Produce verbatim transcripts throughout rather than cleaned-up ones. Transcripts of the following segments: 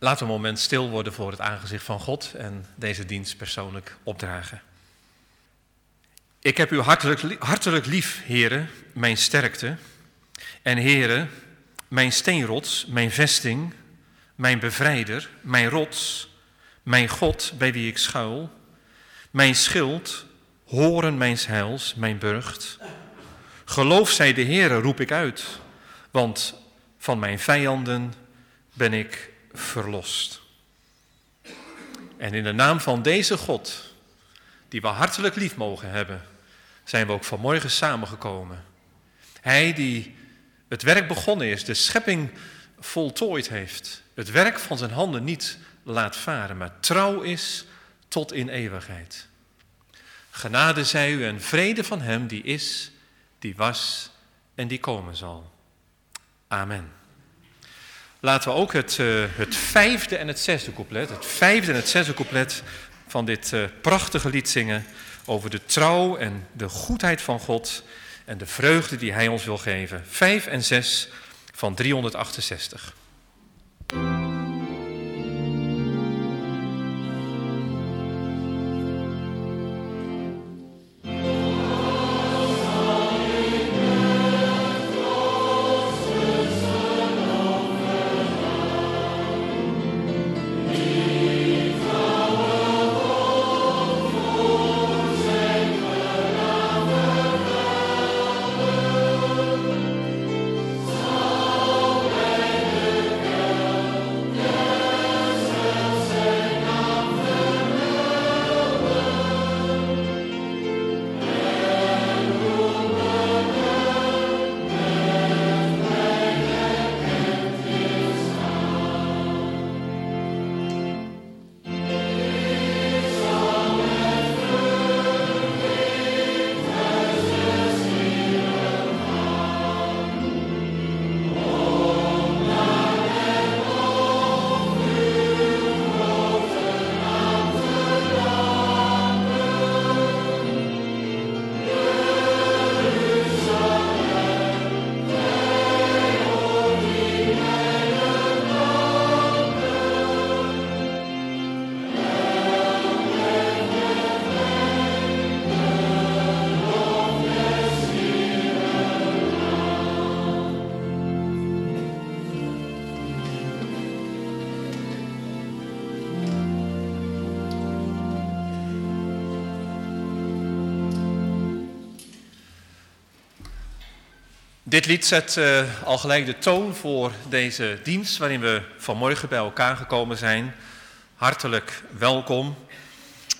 Laten we een moment stil worden voor het aangezicht van God en deze dienst persoonlijk opdragen. Ik heb u hartelijk, hartelijk lief, heren, mijn sterkte. En heren, mijn steenrots, mijn vesting, mijn bevrijder, mijn rots, mijn God bij wie ik schuil, mijn schild, horen mijns heils, mijn burcht. Geloof zij de Heere, roep ik uit, want van mijn vijanden ben ik verlost. En in de naam van deze God, die we hartelijk lief mogen hebben, zijn we ook vanmorgen samengekomen. Hij die het werk begonnen is, de schepping voltooid heeft, het werk van zijn handen niet laat varen, maar trouw is tot in eeuwigheid. Genade zij u en vrede van hem die is, die was en die komen zal. Amen. Laten we ook het, uh, het vijfde en het zesde couplet, het vijfde en het zesde couplet van dit uh, prachtige lied zingen over de trouw en de goedheid van God en de vreugde die hij ons wil geven. Vijf en zes van driehonderdachtenzestig. Dit lied zet uh, al gelijk de toon voor deze dienst waarin we vanmorgen bij elkaar gekomen zijn. Hartelijk welkom. Uh,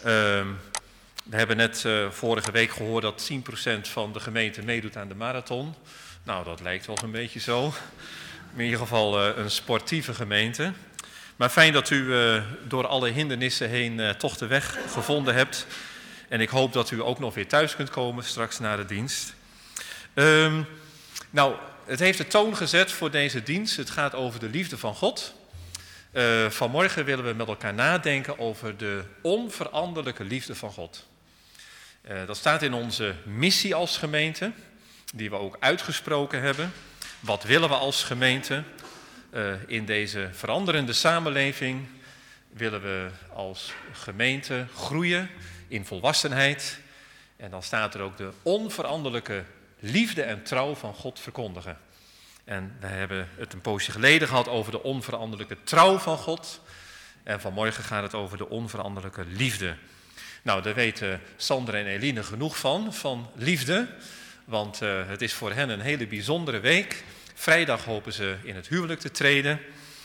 we hebben net uh, vorige week gehoord dat tien procent van de gemeente meedoet aan de marathon. Nou, dat lijkt wel een beetje zo. In ieder geval uh, een sportieve gemeente. Maar fijn dat u uh, door alle hindernissen heen uh, toch de weg gevonden hebt. En ik hoop dat u ook nog weer thuis kunt komen straks na de dienst. Uh, Nou, het heeft de toon gezet voor deze dienst. Het gaat over de liefde van God. Uh, vanmorgen willen we met elkaar nadenken over de onveranderlijke liefde van God. Uh, dat staat in onze missie als gemeente, die we ook uitgesproken hebben. Wat willen we als gemeente? Uh, in deze veranderende samenleving willen we als gemeente groeien in volwassenheid. En dan staat er ook de onveranderlijke liefde en trouw van God verkondigen. En we hebben het een poosje geleden gehad over de onveranderlijke trouw van God. En vanmorgen gaat het over de onveranderlijke liefde. Nou, daar weten Sander en Eline genoeg van, van liefde. Want uh, het is voor hen een hele bijzondere week. Vrijdag hopen ze in het huwelijk te treden.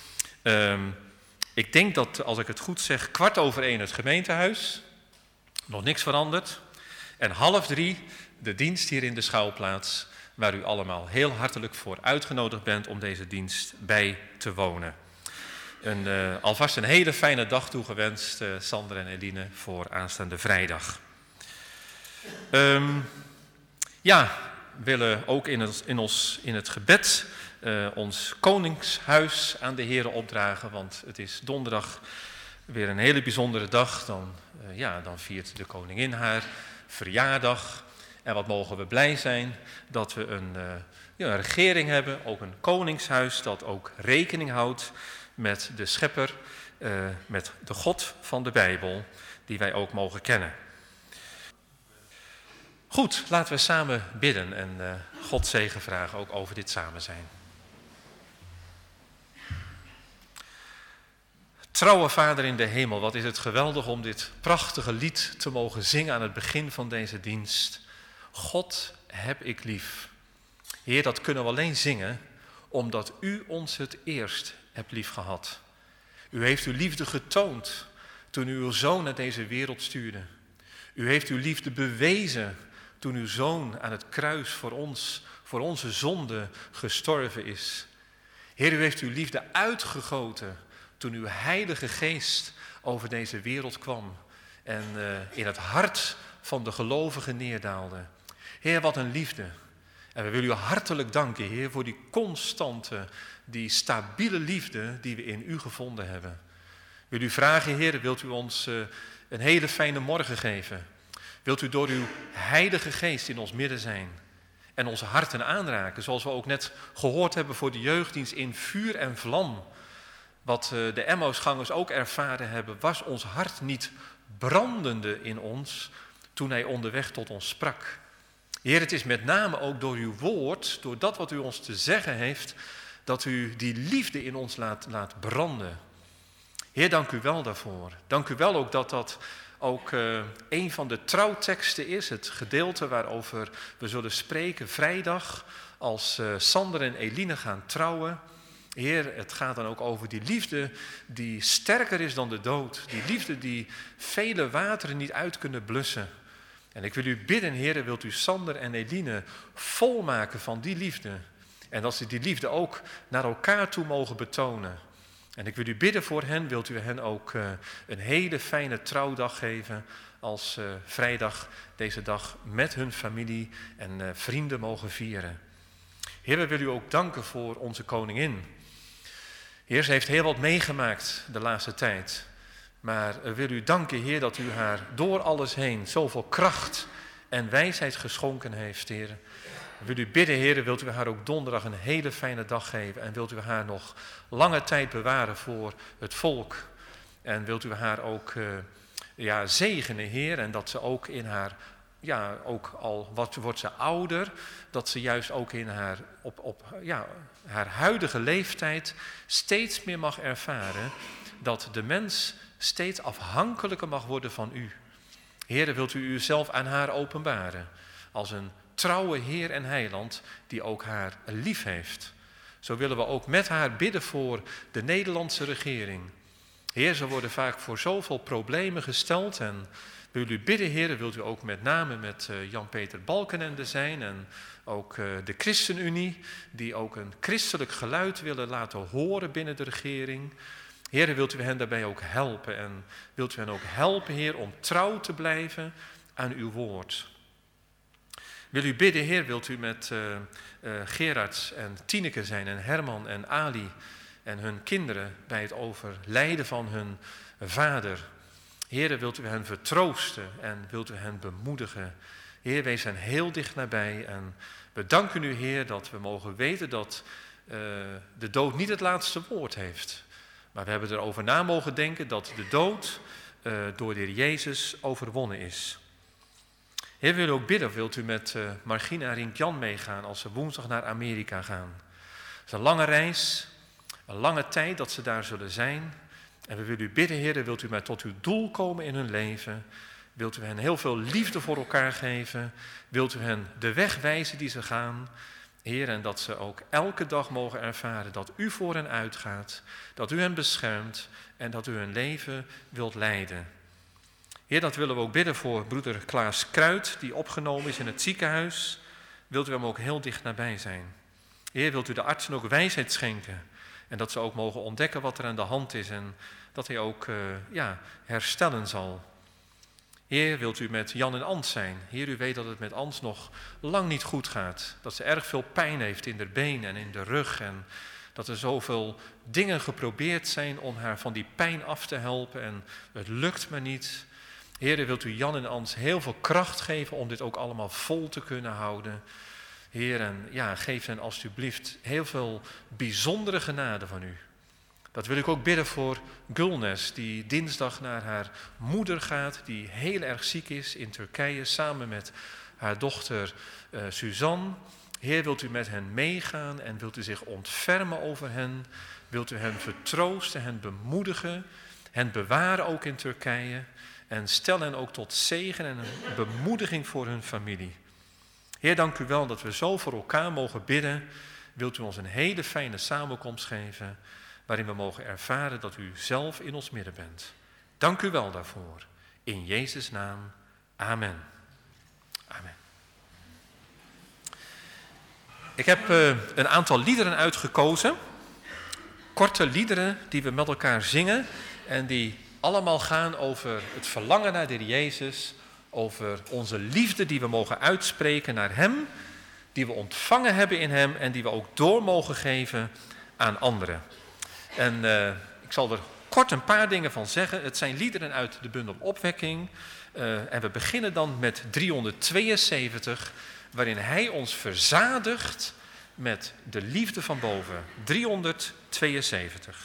Um, ik denk dat, als ik het goed zeg, kwart over één het gemeentehuis. Nog niks veranderd. En half drie de dienst hier in de schouwplaats, waar u allemaal heel hartelijk voor uitgenodigd bent om deze dienst bij te wonen. Een, uh, alvast een hele fijne dag toegewenst, uh, Sander en Eline, voor aanstaande vrijdag. Um, ja, we willen ook in, het, in, ons, in het gebed uh, ons koningshuis aan de Heere opdragen, want het is donderdag weer een hele bijzondere dag. Dan, uh, ja, dan viert de koningin haar verjaardag. En wat mogen we blij zijn dat we een, uh, ja, een regering hebben, ook een koningshuis dat ook rekening houdt met de schepper, uh, met de God van de Bijbel, die wij ook mogen kennen. Goed, laten we samen bidden en uh, God zegen vragen ook over dit samen zijn. Trouwe Vader in de hemel, wat is het geweldig om dit prachtige lied te mogen zingen aan het begin van deze dienst. God heb ik lief. Heer, dat kunnen we alleen zingen omdat u ons het eerst hebt lief gehad. U heeft uw liefde getoond toen u uw zoon naar deze wereld stuurde. U heeft uw liefde bewezen toen uw zoon aan het kruis voor ons, voor onze zonde gestorven is. Heer, u heeft uw liefde uitgegoten toen uw heilige geest over deze wereld kwam en uh, in het hart van de gelovigen neerdaalde. Heer, wat een liefde. En we willen u hartelijk danken, Heer, voor die constante, die stabiele liefde die we in u gevonden hebben. Ik wil u vragen, Heer, wilt u ons uh, een hele fijne morgen geven? Wilt u door uw heilige geest in ons midden zijn en onze harten aanraken, zoals we ook net gehoord hebben voor de jeugddienst in vuur en vlam. Wat uh, de Emmausgangers ook ervaren hebben, was ons hart niet brandende in ons toen hij onderweg tot ons sprak. Heer, het is met name ook door uw woord, door dat wat u ons te zeggen heeft, dat u die liefde in ons laat, laat branden. Heer, dank u wel daarvoor. Dank u wel ook dat dat ook uh, een van de trouwteksten is, het gedeelte waarover we zullen spreken vrijdag, als uh, Sander en Eline gaan trouwen. Heer, het gaat dan ook over die liefde die sterker is dan de dood. Die liefde die vele wateren niet uit kunnen blussen. En ik wil u bidden, Heer, wilt u Sander en Eline volmaken van die liefde. En dat ze die liefde ook naar elkaar toe mogen betonen. En ik wil u bidden voor hen, wilt u hen ook uh, een hele fijne trouwdag geven als uh, vrijdag deze dag met hun familie en uh, vrienden mogen vieren. Heer, we willen u ook danken voor onze koningin. Heer, ze heeft heel wat meegemaakt de laatste tijd. Maar we willen u danken, Heer, dat u haar door alles heen zoveel kracht en wijsheid geschonken heeft, Heer. We willen u bidden, Heer, wilt u haar ook donderdag een hele fijne dag geven. En wilt u haar nog lange tijd bewaren voor het volk. En wilt u haar ook uh, ja, zegenen, Heer. En dat ze ook in haar, ja, ook al wat wordt ze ouder, dat ze juist ook in haar, op, op ja, haar huidige leeftijd steeds meer mag ervaren dat de mens steeds afhankelijker mag worden van u. Heer, wilt u uzelf aan haar openbaren als een trouwe Heer en Heiland die ook haar lief heeft. Zo willen we ook met haar bidden voor de Nederlandse regering. Heer, ze worden vaak voor zoveel problemen gesteld en we willen u bidden, Heer, wilt u ook met name met uh, Jan-Peter Balkenende zijn en ook uh, de ChristenUnie, die ook een christelijk geluid willen laten horen binnen de regering. Heer, wilt u hen daarbij ook helpen en wilt u hen ook helpen, Heer, om trouw te blijven aan uw woord. Wil u bidden, Heer, wilt u met uh, uh, Gerards en Tineke zijn en Herman en Ali en hun kinderen bij het overlijden van hun vader. Heer, wilt u hen vertroosten en wilt u hen bemoedigen. Heer, wees hen heel dicht nabij en we danken u, Heer, dat we mogen weten dat uh, de dood niet het laatste woord heeft. Maar we hebben erover na mogen denken dat de dood uh, door de Heer Jezus overwonnen is. Heer, we willen ook bidden, wilt u met uh, Margina en Rinkjan meegaan als ze woensdag naar Amerika gaan. Het is een lange reis, een lange tijd dat ze daar zullen zijn. En we willen u bidden, Heer, wilt u maar tot uw doel komen in hun leven. Wilt u hen heel veel liefde voor elkaar geven. Wilt u hen de weg wijzen die ze gaan. Heer, en dat ze ook elke dag mogen ervaren dat u voor hen uitgaat. Dat u hen beschermt en dat u hun leven wilt leiden. Heer, dat willen we ook bidden voor broeder Klaas Kruid, die opgenomen is in het ziekenhuis. Wilt u hem ook heel dicht nabij zijn. Heer, wilt u de artsen ook wijsheid schenken. En dat ze ook mogen ontdekken wat er aan de hand is en dat hij ook uh, ja, herstellen zal. Heer, wilt u met Jan en Ans zijn? Heer, u weet dat het met Ans nog lang niet goed gaat. Dat ze erg veel pijn heeft in de been en in de rug. En dat er zoveel dingen geprobeerd zijn om haar van die pijn af te helpen. En het lukt maar niet. Heer, wilt u Jan en Ans heel veel kracht geven om dit ook allemaal vol te kunnen houden. Heer, en ja, geef hen alstublieft heel veel bijzondere genade van u. Dat wil ik ook bidden voor Gulnes, die dinsdag naar haar moeder gaat, die heel erg ziek is in Turkije, samen met haar dochter uh, Suzanne. Heer, wilt u met hen meegaan en wilt u zich ontfermen over hen? Wilt u hen vertroosten, hen bemoedigen, hen bewaren ook in Turkije? En stel hen ook tot zegen en een bemoediging voor hun familie. Heer, dank u wel dat we zo voor elkaar mogen bidden. Wilt u ons een hele fijne samenkomst geven, waarin we mogen ervaren dat u zelf in ons midden bent. Dank u wel daarvoor. In Jezus' naam. Amen. Amen. Ik heb uh, een aantal liederen uitgekozen. Korte liederen die we met elkaar zingen en die allemaal gaan over het verlangen naar de Heer Jezus, over onze liefde die we mogen uitspreken naar Hem, die we ontvangen hebben in Hem en die we ook door mogen geven aan anderen. En uh, ik zal er kort een paar dingen van zeggen. Het zijn liederen uit de bundel Opwekking. Uh, en we beginnen dan met driehonderdtweeënzeventig, waarin Hij ons verzadigt met de liefde van boven. driehonderdtweeënzeventig.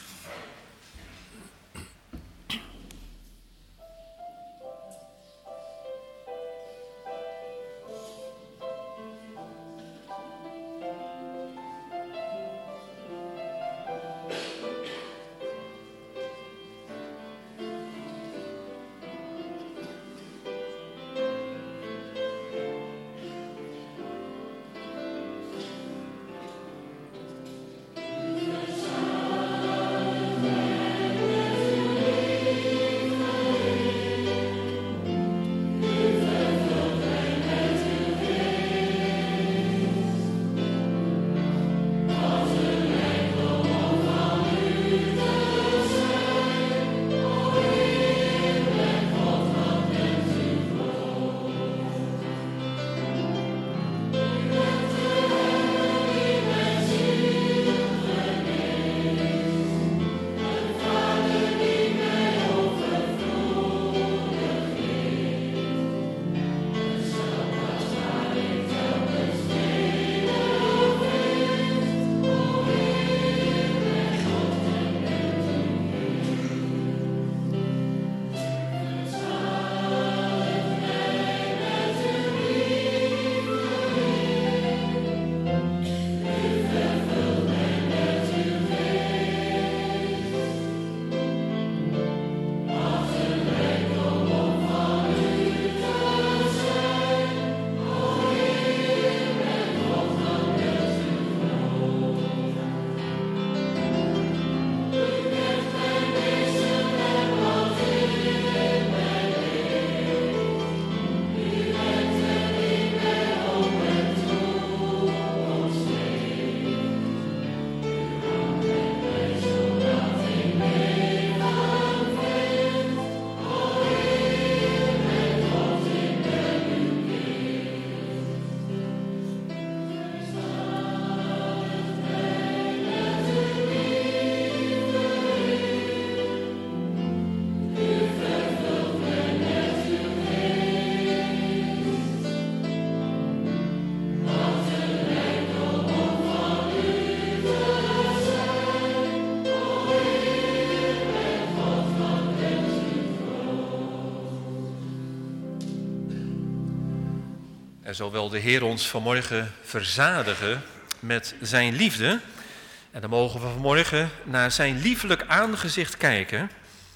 En zo wil de Heer ons vanmorgen verzadigen met zijn liefde. En dan mogen we vanmorgen naar zijn liefelijk aangezicht kijken.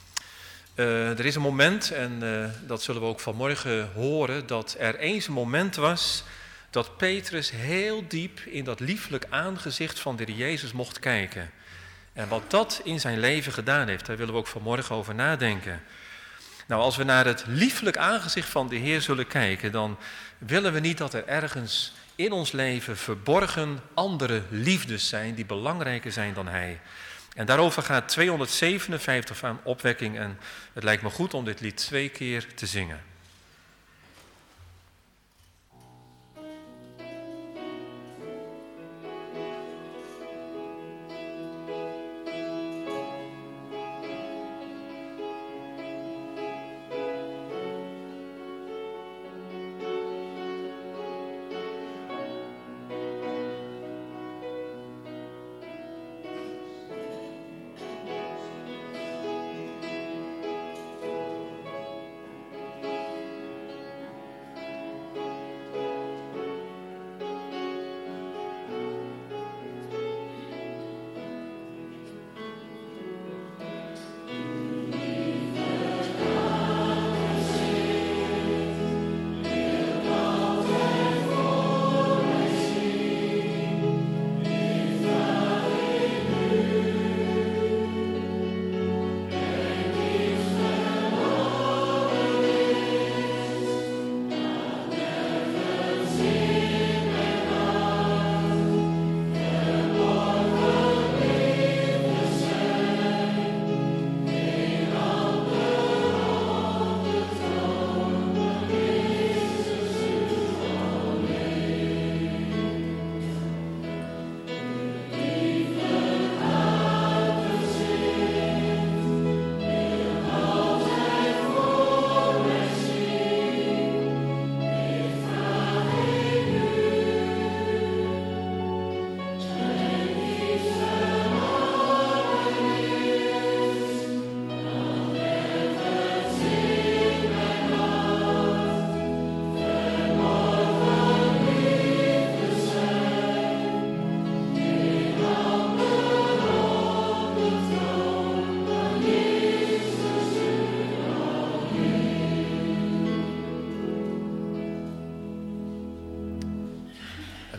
Uh, er is een moment, en uh, dat zullen we ook vanmorgen horen, dat er eens een moment was dat Petrus heel diep in dat lieflijk aangezicht van de Heer Jezus mocht kijken. En wat dat in zijn leven gedaan heeft, daar willen we ook vanmorgen over nadenken. Nou, als we naar het lieflijk aangezicht van de Heer zullen kijken, dan willen we niet dat er ergens in ons leven verborgen andere liefdes zijn die belangrijker zijn dan Hij. En daarover gaat tweehonderdzevenenvijftig van Opwekking en het lijkt me goed om dit lied twee keer te zingen.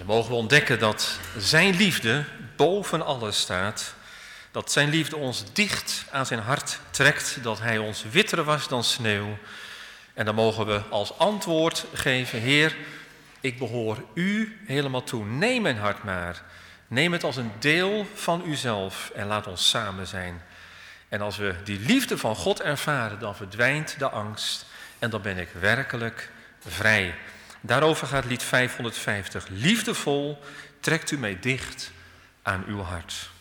mogen we ontdekken dat zijn liefde boven alles staat. Dat zijn liefde ons dicht aan zijn hart trekt. Dat hij ons witter was dan sneeuw. En dan mogen we als antwoord geven: Heer, ik behoor u helemaal toe. Neem mijn hart maar. Neem het als een deel van uzelf en laat ons samen zijn. En als we die liefde van God ervaren, dan verdwijnt de angst. En dan ben ik werkelijk vrij. Daarover gaat lied vijfhonderdvijftig. Liefdevol trekt u mij dicht aan uw hart.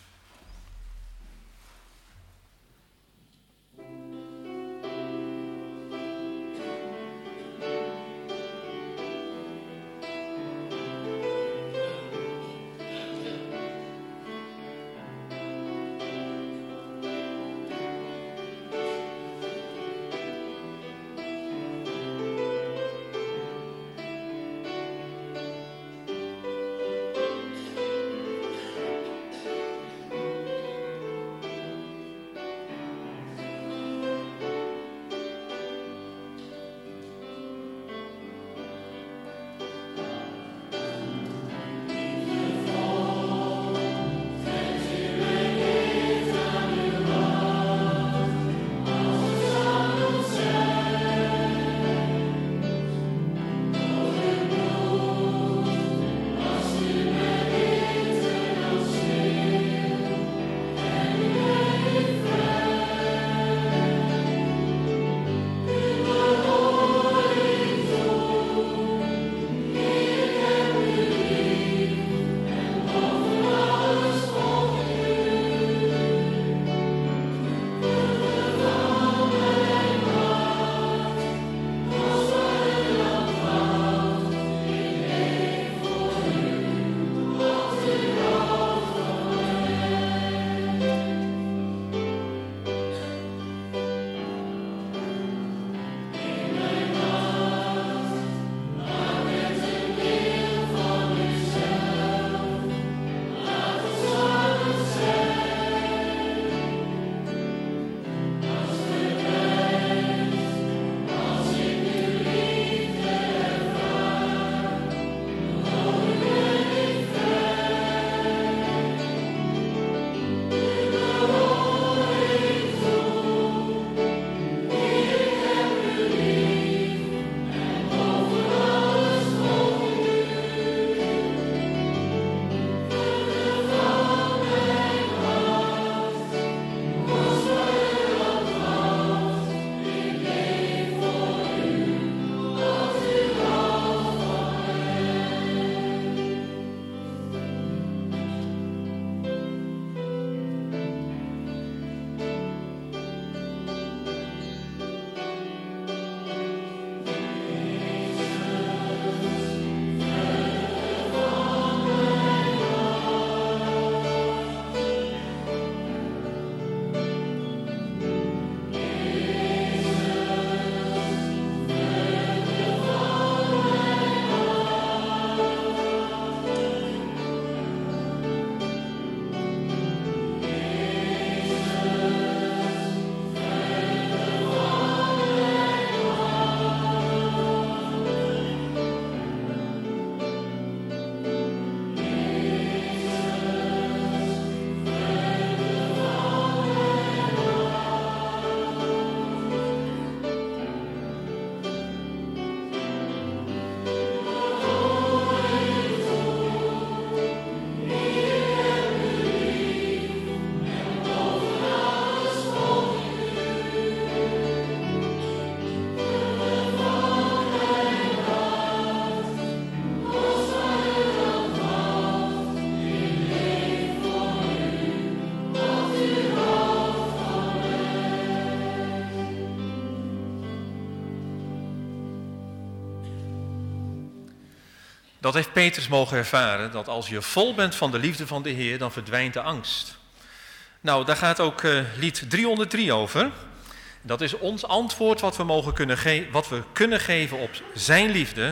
Dat heeft Petrus mogen ervaren, dat als je vol bent van de liefde van de Heer, dan verdwijnt de angst. Nou, daar gaat ook uh, lied driehonderddrie over. Dat is ons antwoord wat we, mogen kunnen ge- wat we kunnen geven op zijn liefde.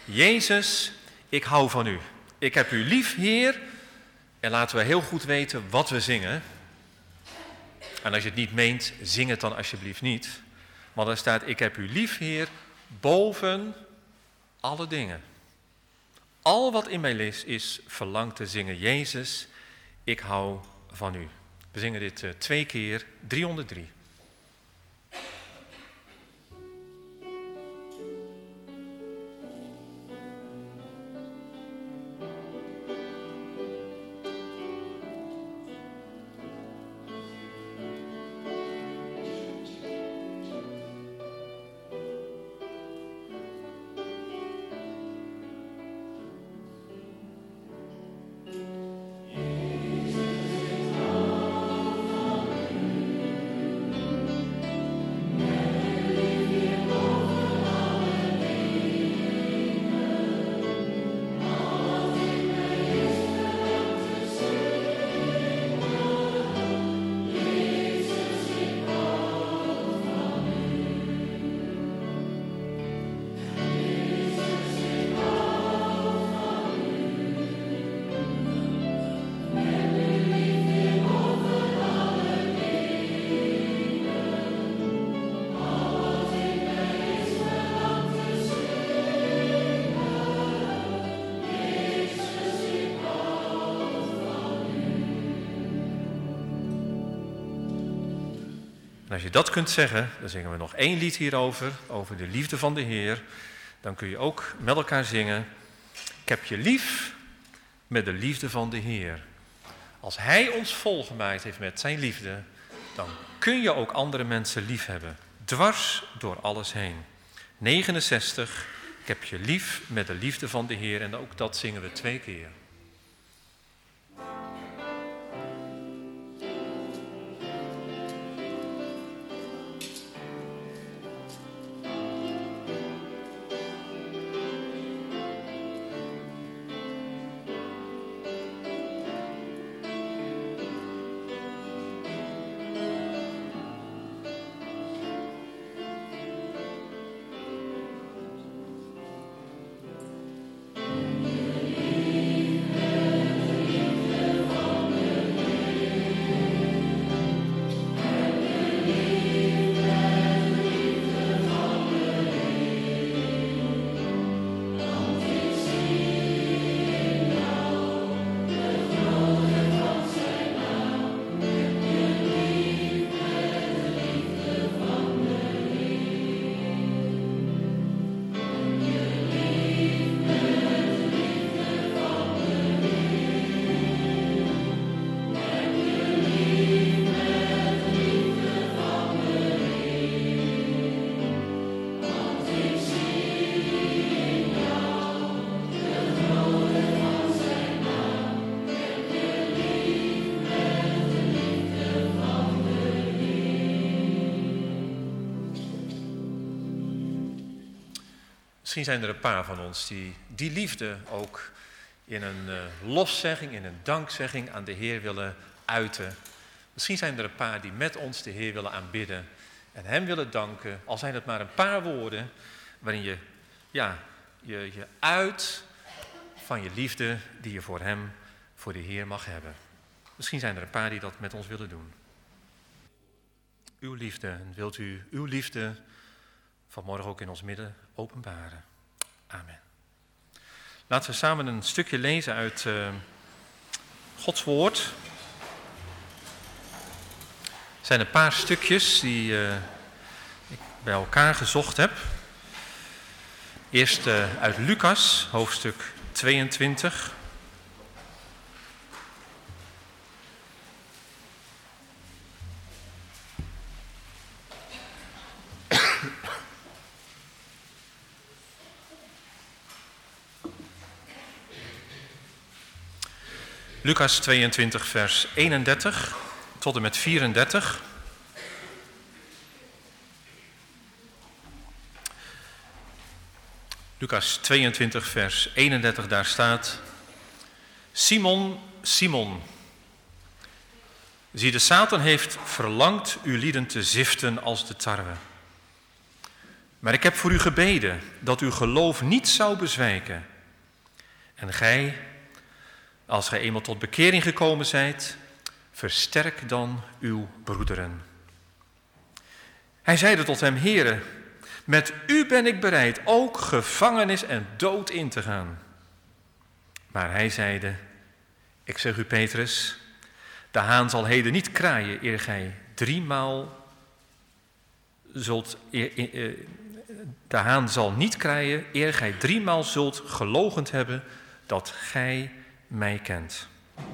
Jezus, ik hou van u. Ik heb u lief, Heer. En laten we heel goed weten wat we zingen. En als je het niet meent, zing het dan alsjeblieft niet. Maar dan staat, ik heb u lief, Heer, boven alle dingen. al wat in mij is, is verlangt te zingen. Jezus, ik hou van u. We zingen dit uh, twee keer, driehonderddrie. En als je dat kunt zeggen, dan zingen we nog één lied hierover, over de liefde van de Heer. Dan kun je ook met elkaar zingen, ik heb je lief met de liefde van de Heer. Als Hij ons volgemaaid heeft met zijn liefde, dan kun je ook andere mensen lief hebben. Dwars door alles heen. negenenzestig, ik heb je lief met de liefde van de Heer. En ook dat zingen we twee keer. Misschien zijn er een paar van ons die die liefde ook in een uh, lofzegging, in een dankzegging aan de Heer willen uiten. Misschien zijn er een paar die met ons de Heer willen aanbidden en Hem willen danken. Al zijn het maar een paar woorden waarin je, ja, je, je uit van je liefde die je voor Hem, voor de Heer mag hebben. Misschien zijn er een paar die dat met ons willen doen. Uw liefde, en wilt u uw liefde vanmorgen ook in ons midden openbaren. Amen. Laten we samen een stukje lezen uit uh, Gods woord. Er zijn een paar stukjes die uh, ik bij elkaar gezocht heb. Eerst uh, uit Lucas, hoofdstuk tweeëntwintig. Lucas tweeëntwintig, vers eenendertig tot en met vierendertig. Lucas tweeëntwintig, vers eenendertig, daar staat: Simon, Simon, zie, de Satan heeft verlangd uw lieden te ziften als de tarwe. Maar ik heb voor u gebeden dat uw geloof niet zou bezwijken. En gij, als gij eenmaal tot bekering gekomen zijt, versterk dan uw broederen. Hij zeide tot hem: Heere, met u ben ik bereid ook gevangenis en dood in te gaan. Maar hij zeide, ik zeg u Petrus, de haan zal heden niet kraaien eer gij driemaal zult... Eer, eer, de haan zal niet kraaien eer gij driemaal zult geloochend hebben dat gij mij kent.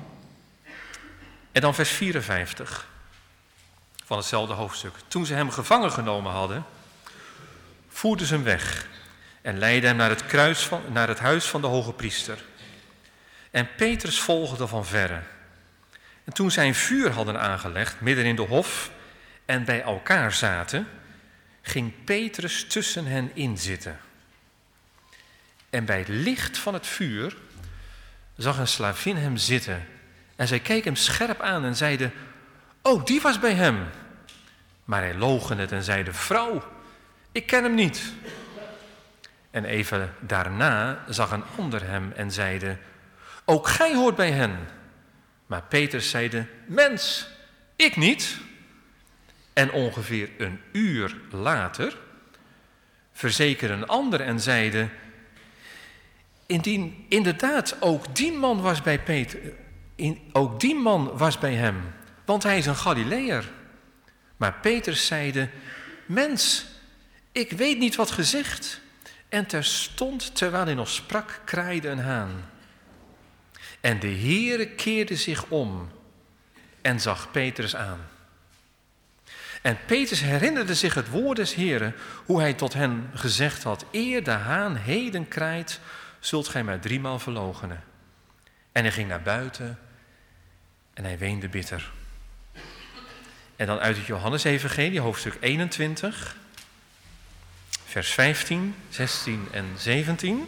En dan vers vierenvijftig van hetzelfde hoofdstuk. Toen ze hem gevangen genomen hadden, voerden ze hem weg en leidden hem naar het, kruis van, naar het huis van de hoge priester. En Petrus volgde van verre. En toen zij een vuur hadden aangelegd midden in de hof en bij elkaar zaten, ging Petrus tussen hen inzitten. En bij het licht van het vuur zag een slavin hem zitten. En zij keek hem scherp aan en zeide, oh, die was bij hem. Maar hij loochende het en zeide, vrouw, ik ken hem niet. En even daarna zag een ander hem en zeide, ook gij hoort bij hen. Maar Petrus zeide, mens, ik niet. En ongeveer een uur later verzekerde een ander en zeide, indien inderdaad ook die man was bij Peter, in, ook die man was bij hem, want hij is een Galileër. Maar Petrus zeide, mens, ik weet niet wat gezegd. En terstond, terwijl hij nog sprak, kraaide een haan. En de Heere keerde zich om en zag Petrus aan. En Petrus herinnerde zich het woord des Heeren, hoe hij tot hen gezegd had, eer de haan heden kraait, zult gij mij driemaal verloochenen. En hij ging naar buiten en hij weende bitter. En dan uit het Johannesevangelie, hoofdstuk eenentwintig, vers vijftien, zestien en zeventien.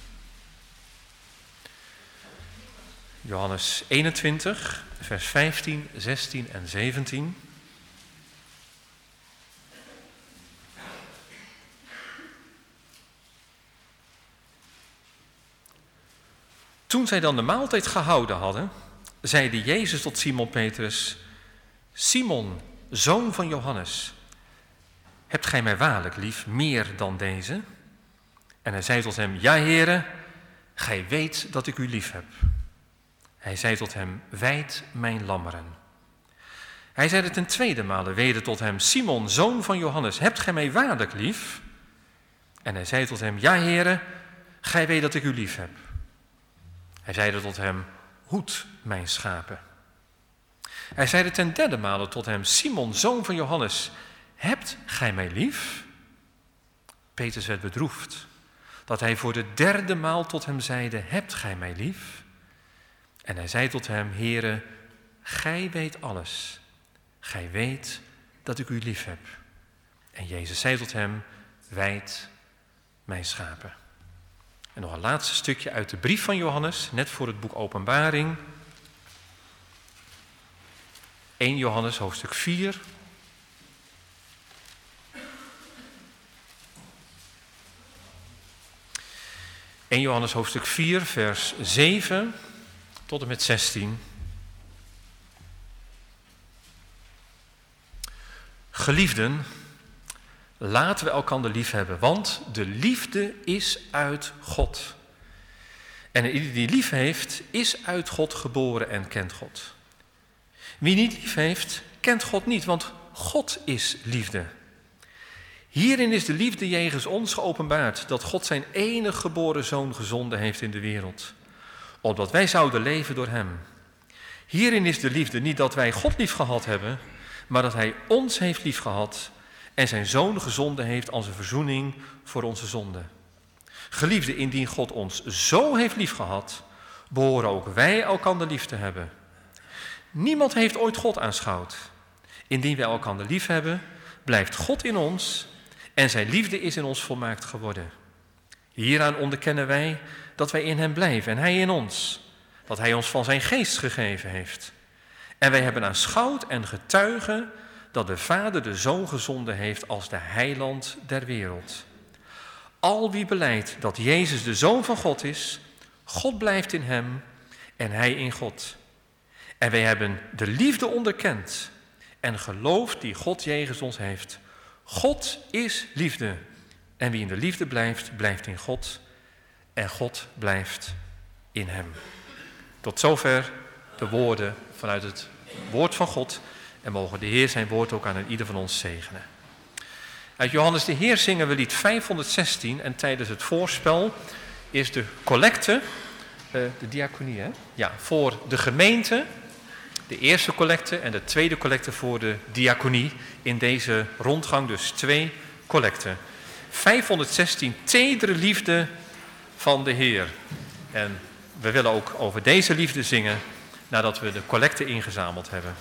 Johannes eenentwintig, vers vijftien, zestien en zeventien. Toen zij dan de maaltijd gehouden hadden, zeide Jezus tot Simon Petrus, Simon, zoon van Johannes, hebt gij mij waarlijk lief, meer dan deze? En hij zei tot hem, ja, Heere, gij weet dat ik u lief heb. Hij zei tot hem, wijd mijn lammeren. Hij zeide ten tweede male weder tot hem, Simon, zoon van Johannes, hebt gij mij waarlijk lief? En hij zei tot hem, ja, Heere, gij weet dat ik u lief heb. Hij zeide tot hem, hoed mijn schapen. Hij zeide ten derde male tot hem, Simon, zoon van Johannes, hebt gij mij lief? Petrus werd bedroefd, dat hij voor de derde maal tot hem zeide, hebt gij mij lief? En hij zei tot hem, Heere, gij weet alles. Gij weet dat ik u lief heb. En Jezus zei tot hem, wijd mijn schapen. En nog een laatste stukje uit de brief van Johannes, net voor het boek Openbaring. eerste Johannes, hoofdstuk vier. eerste Johannes, hoofdstuk vier, vers zeven tot en met zestien. Geliefden, laten we elkander lief hebben, want de liefde is uit God. En ieder die lief heeft, is uit God geboren en kent God. Wie niet lief heeft, kent God niet, want God is liefde. Hierin is de liefde jegens ons geopenbaard, dat God zijn enige geboren zoon gezonden heeft in de wereld, opdat wij zouden leven door hem. Hierin is de liefde niet dat wij God lief gehad hebben, maar dat hij ons heeft lief gehad en zijn zoon gezonden heeft als een verzoening voor onze zonden. Geliefde, indien God ons zo heeft lief gehad, behoren ook wij elkander lief te hebben. Niemand heeft ooit God aanschouwd. Indien wij elkander lief hebben, blijft God in ons en zijn liefde is in ons volmaakt geworden. Hieraan onderkennen wij dat wij in hem blijven en hij in ons, dat hij ons van zijn geest gegeven heeft. En wij hebben aanschouwd en getuigen dat de Vader de Zoon gezonden heeft als de heiland der wereld. Al wie belijdt dat Jezus de Zoon van God is, God blijft in hem en hij in God. En wij hebben de liefde onderkend en geloofd die God jegens ons heeft. God is liefde en wie in de liefde blijft, blijft in God en God blijft in hem. Tot zover de woorden vanuit het woord van God. En mogen de Heer zijn woord ook aan ieder van ons zegenen. Uit Johannes de Heer zingen we lied vijfhonderdzestien. En tijdens het voorspel is de collecte, uh, de diaconie, hè? Ja, voor de gemeente. De eerste collecte en de tweede collecte voor de diaconie. In deze rondgang dus twee collecten. vijfhonderdzestien, tedere liefde van de Heer. En we willen ook over deze liefde zingen nadat we de collecte ingezameld hebben.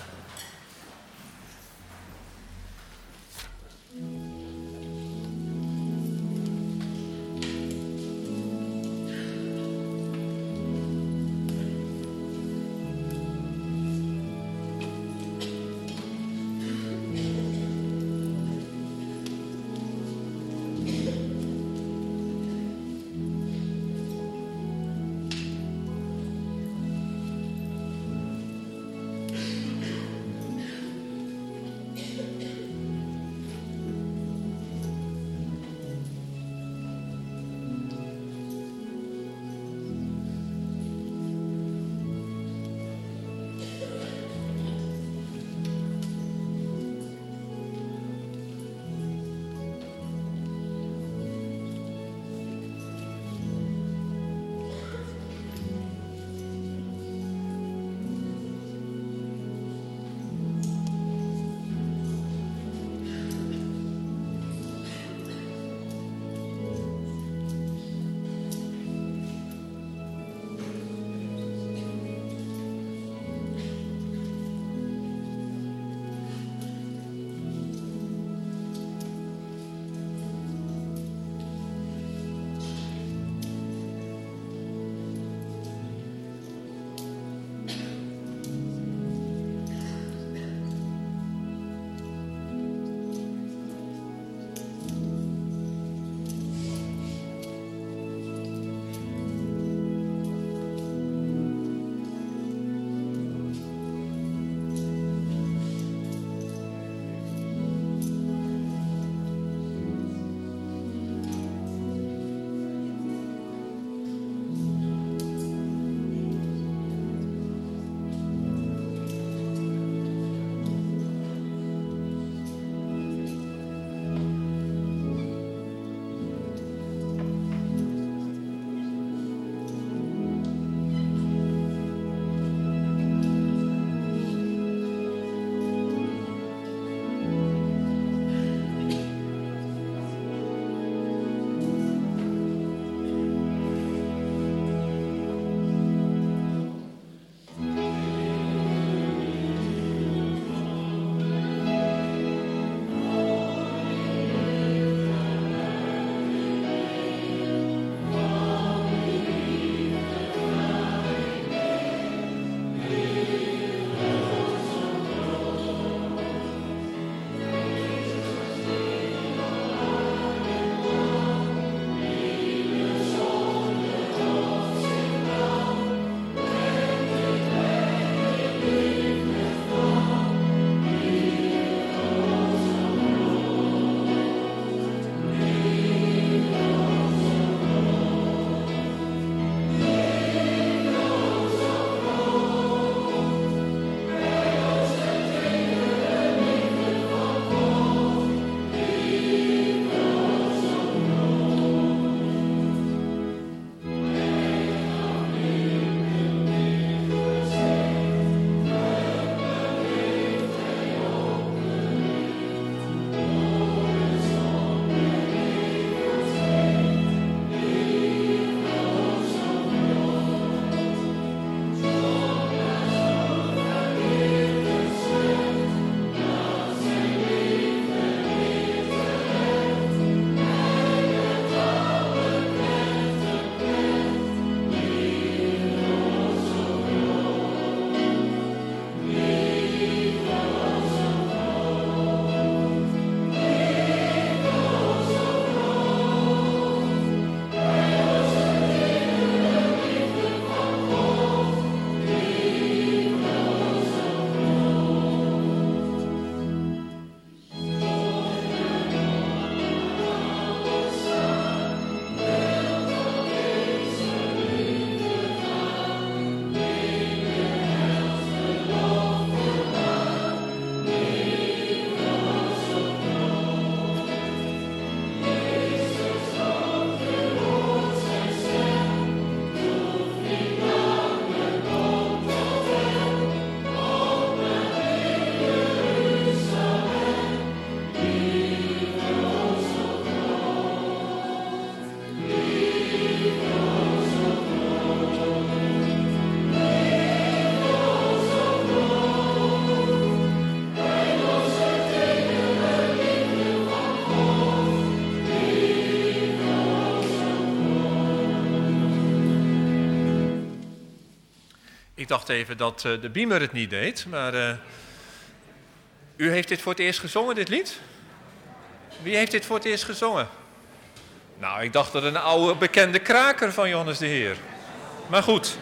Ik dacht even dat uh, de beamer het niet deed, maar uh, u heeft dit voor het eerst gezongen, dit lied? Wie heeft dit voor het eerst gezongen? Nou, ik dacht dat een oude bekende kraker van Johannes de Heer. Maar goed.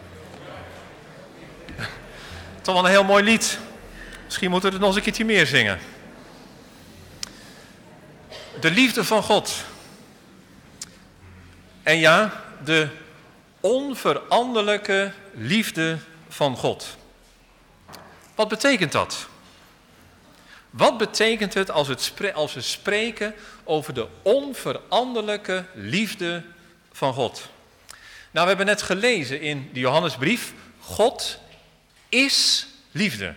Toch wel een heel mooi lied. Misschien moeten we het nog eens een keertje meer zingen. De liefde van God. En ja, de onveranderlijke liefde van God. Wat betekent dat? Wat betekent het als, het spre- als we spreken over de onveranderlijke liefde van God? Nou, we hebben net gelezen in de Johannesbrief, God is liefde.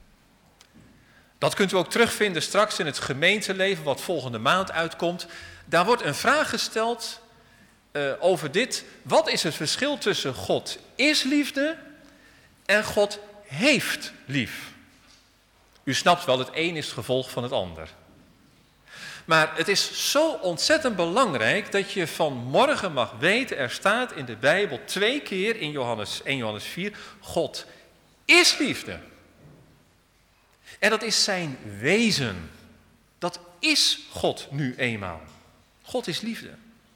Dat kunt u ook terugvinden straks in het gemeenteleven wat volgende maand uitkomt. Daar wordt een vraag gesteld uh, over dit. Wat is het verschil tussen God is liefde en God heeft lief? U snapt wel, het een is het gevolg van het ander. Maar het is zo ontzettend belangrijk dat je vanmorgen mag weten, er staat in de Bijbel twee keer in Johannes, één Johannes vier, God is liefde. En dat is zijn wezen. Dat is God nu eenmaal. God is liefde.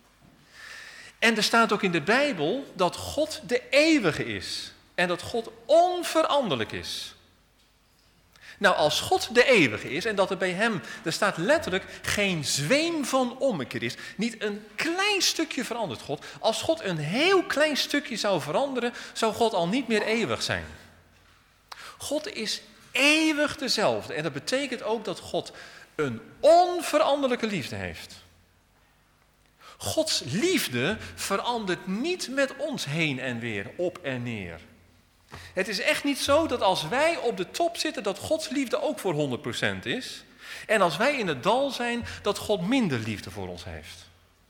En er staat ook in de Bijbel dat God de eeuwige is. En dat God onveranderlijk is. Nou, als God de eeuwige is en dat er bij hem, er staat letterlijk, geen zweem van ommekeer is. Niet een klein stukje verandert God. Als God een heel klein stukje zou veranderen, zou God al niet meer eeuwig zijn. God is eeuwig dezelfde. En dat betekent ook dat God een onveranderlijke liefde heeft. Gods liefde verandert niet met ons heen en weer, op en neer. Het is echt niet zo dat als wij op de top zitten, dat Gods liefde ook voor honderd procent is. En als wij in het dal zijn, dat God minder liefde voor ons heeft.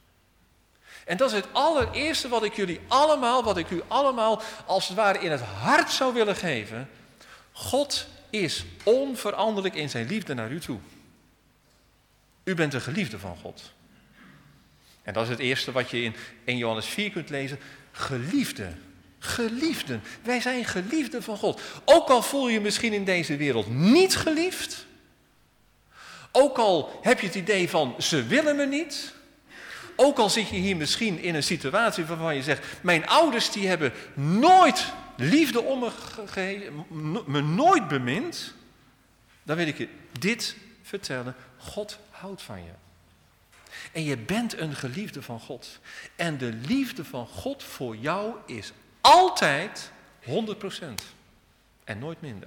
En dat is het allereerste wat ik jullie allemaal, wat ik u allemaal als het ware in het hart zou willen geven. God is onveranderlijk in zijn liefde naar u toe. U bent een geliefde van God. En dat is het eerste wat je in één Johannes vier kunt lezen. Geliefde. Geliefden. Wij zijn geliefden van God. Ook al voel je je misschien in deze wereld niet geliefd. Ook al heb je het idee van ze willen me niet. Ook al zit je hier misschien in een situatie waarvan je zegt, mijn ouders die hebben nooit liefde om me gegeven, me nooit bemind. Dan wil ik je dit vertellen. God houdt van je. En je bent een geliefde van God. En de liefde van God voor jou is altijd honderd procent. En nooit minder.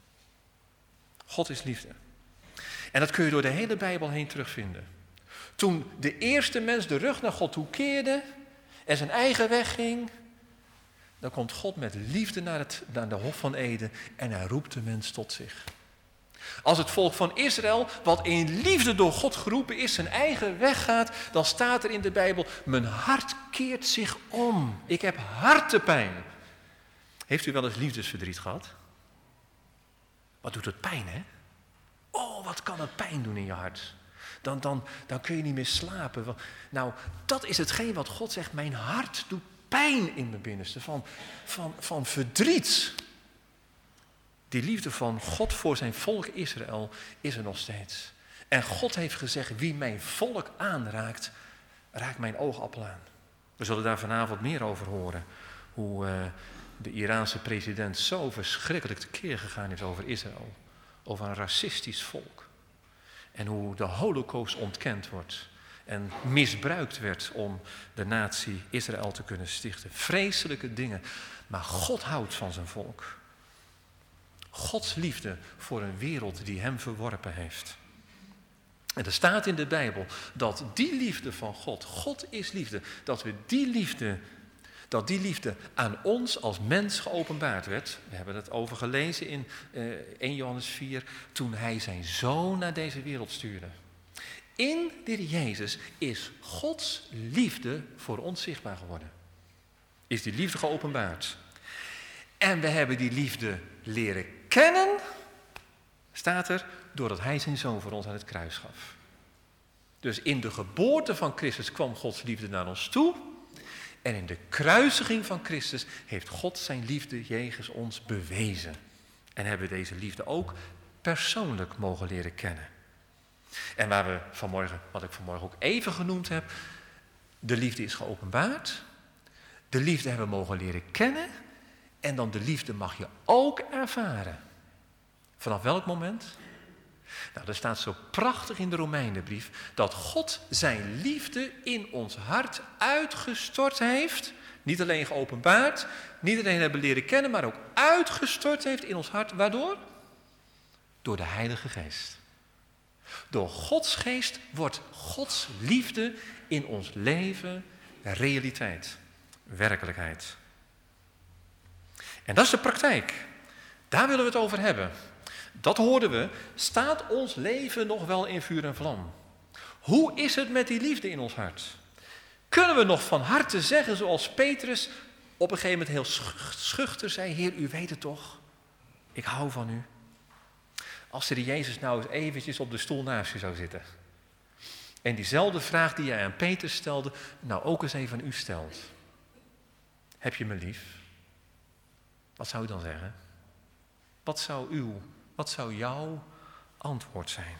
God is liefde. En dat kun je door de hele Bijbel heen terugvinden. Toen de eerste mens de rug naar God toe keerde en zijn eigen weg ging, dan komt God met liefde naar, het, naar de Hof van Eden en hij roept de mens tot zich. Als het volk van Israël, wat in liefde door God geroepen is, zijn eigen weg gaat, dan staat er in de Bijbel, mijn hart keert zich om. Ik heb hartepijn. Heeft u wel eens liefdesverdriet gehad? Wat doet het pijn, hè? Oh, wat kan het pijn doen in je hart? Dan, dan, dan kun je niet meer slapen. Nou, dat is hetgeen wat God zegt, mijn hart doet pijn in mijn binnenste, van, van, van verdriet. Die liefde van God voor zijn volk Israël is er nog steeds. En God heeft gezegd, wie mijn volk aanraakt, raakt mijn oogappel aan. We zullen daar vanavond meer over horen. Hoe uh, de Iraanse president zo verschrikkelijk tekeer gegaan is over Israël. Over een racistisch volk. En hoe de Holocaust ontkend wordt. En misbruikt werd om de natie Israël te kunnen stichten. Vreselijke dingen. Maar God houdt van zijn volk. Gods liefde voor een wereld die hem verworpen heeft. En er staat in de Bijbel dat die liefde van God, God is liefde, dat we die liefde, dat die liefde aan ons als mens geopenbaard werd. We hebben het over gelezen in uh, één Johannes vier, toen hij zijn zoon naar deze wereld stuurde. In dit Jezus is Gods liefde voor ons zichtbaar geworden. Is die liefde geopenbaard. En we hebben die liefde leren kennen, staat er, doordat hij zijn zoon voor ons aan het kruis gaf. Dus in de geboorte van Christus kwam Gods liefde naar ons toe. En in de kruisiging van Christus heeft God zijn liefde jegens ons bewezen. En hebben we deze liefde ook persoonlijk mogen leren kennen. En waar we vanmorgen, wat ik vanmorgen ook even genoemd heb, de liefde is geopenbaard. De liefde hebben we mogen leren kennen. En dan de liefde mag je ook ervaren. Vanaf welk moment? Nou, er staat zo prachtig in de Romeinenbrief dat God zijn liefde in ons hart uitgestort heeft. Niet alleen geopenbaard, niet alleen hebben leren kennen, maar ook uitgestort heeft in ons hart. Waardoor? Door de Heilige Geest. Door Gods Geest wordt Gods liefde in ons leven realiteit, werkelijkheid. En dat is de praktijk. Daar willen we het over hebben. Dat hoorden we. Staat ons leven nog wel in vuur en vlam? Hoe is het met die liefde in ons hart? Kunnen we nog van harte zeggen zoals Petrus op een gegeven moment heel schuchter zei: Heer, u weet het toch? Ik hou van u. Als de Jezus nou eens eventjes op de stoel naast je zou zitten. En diezelfde vraag die jij aan Petrus stelde, nou ook eens even aan u stelt. Heb je me lief? Wat zou u dan zeggen? Wat zou uw, wat zou jouw antwoord zijn?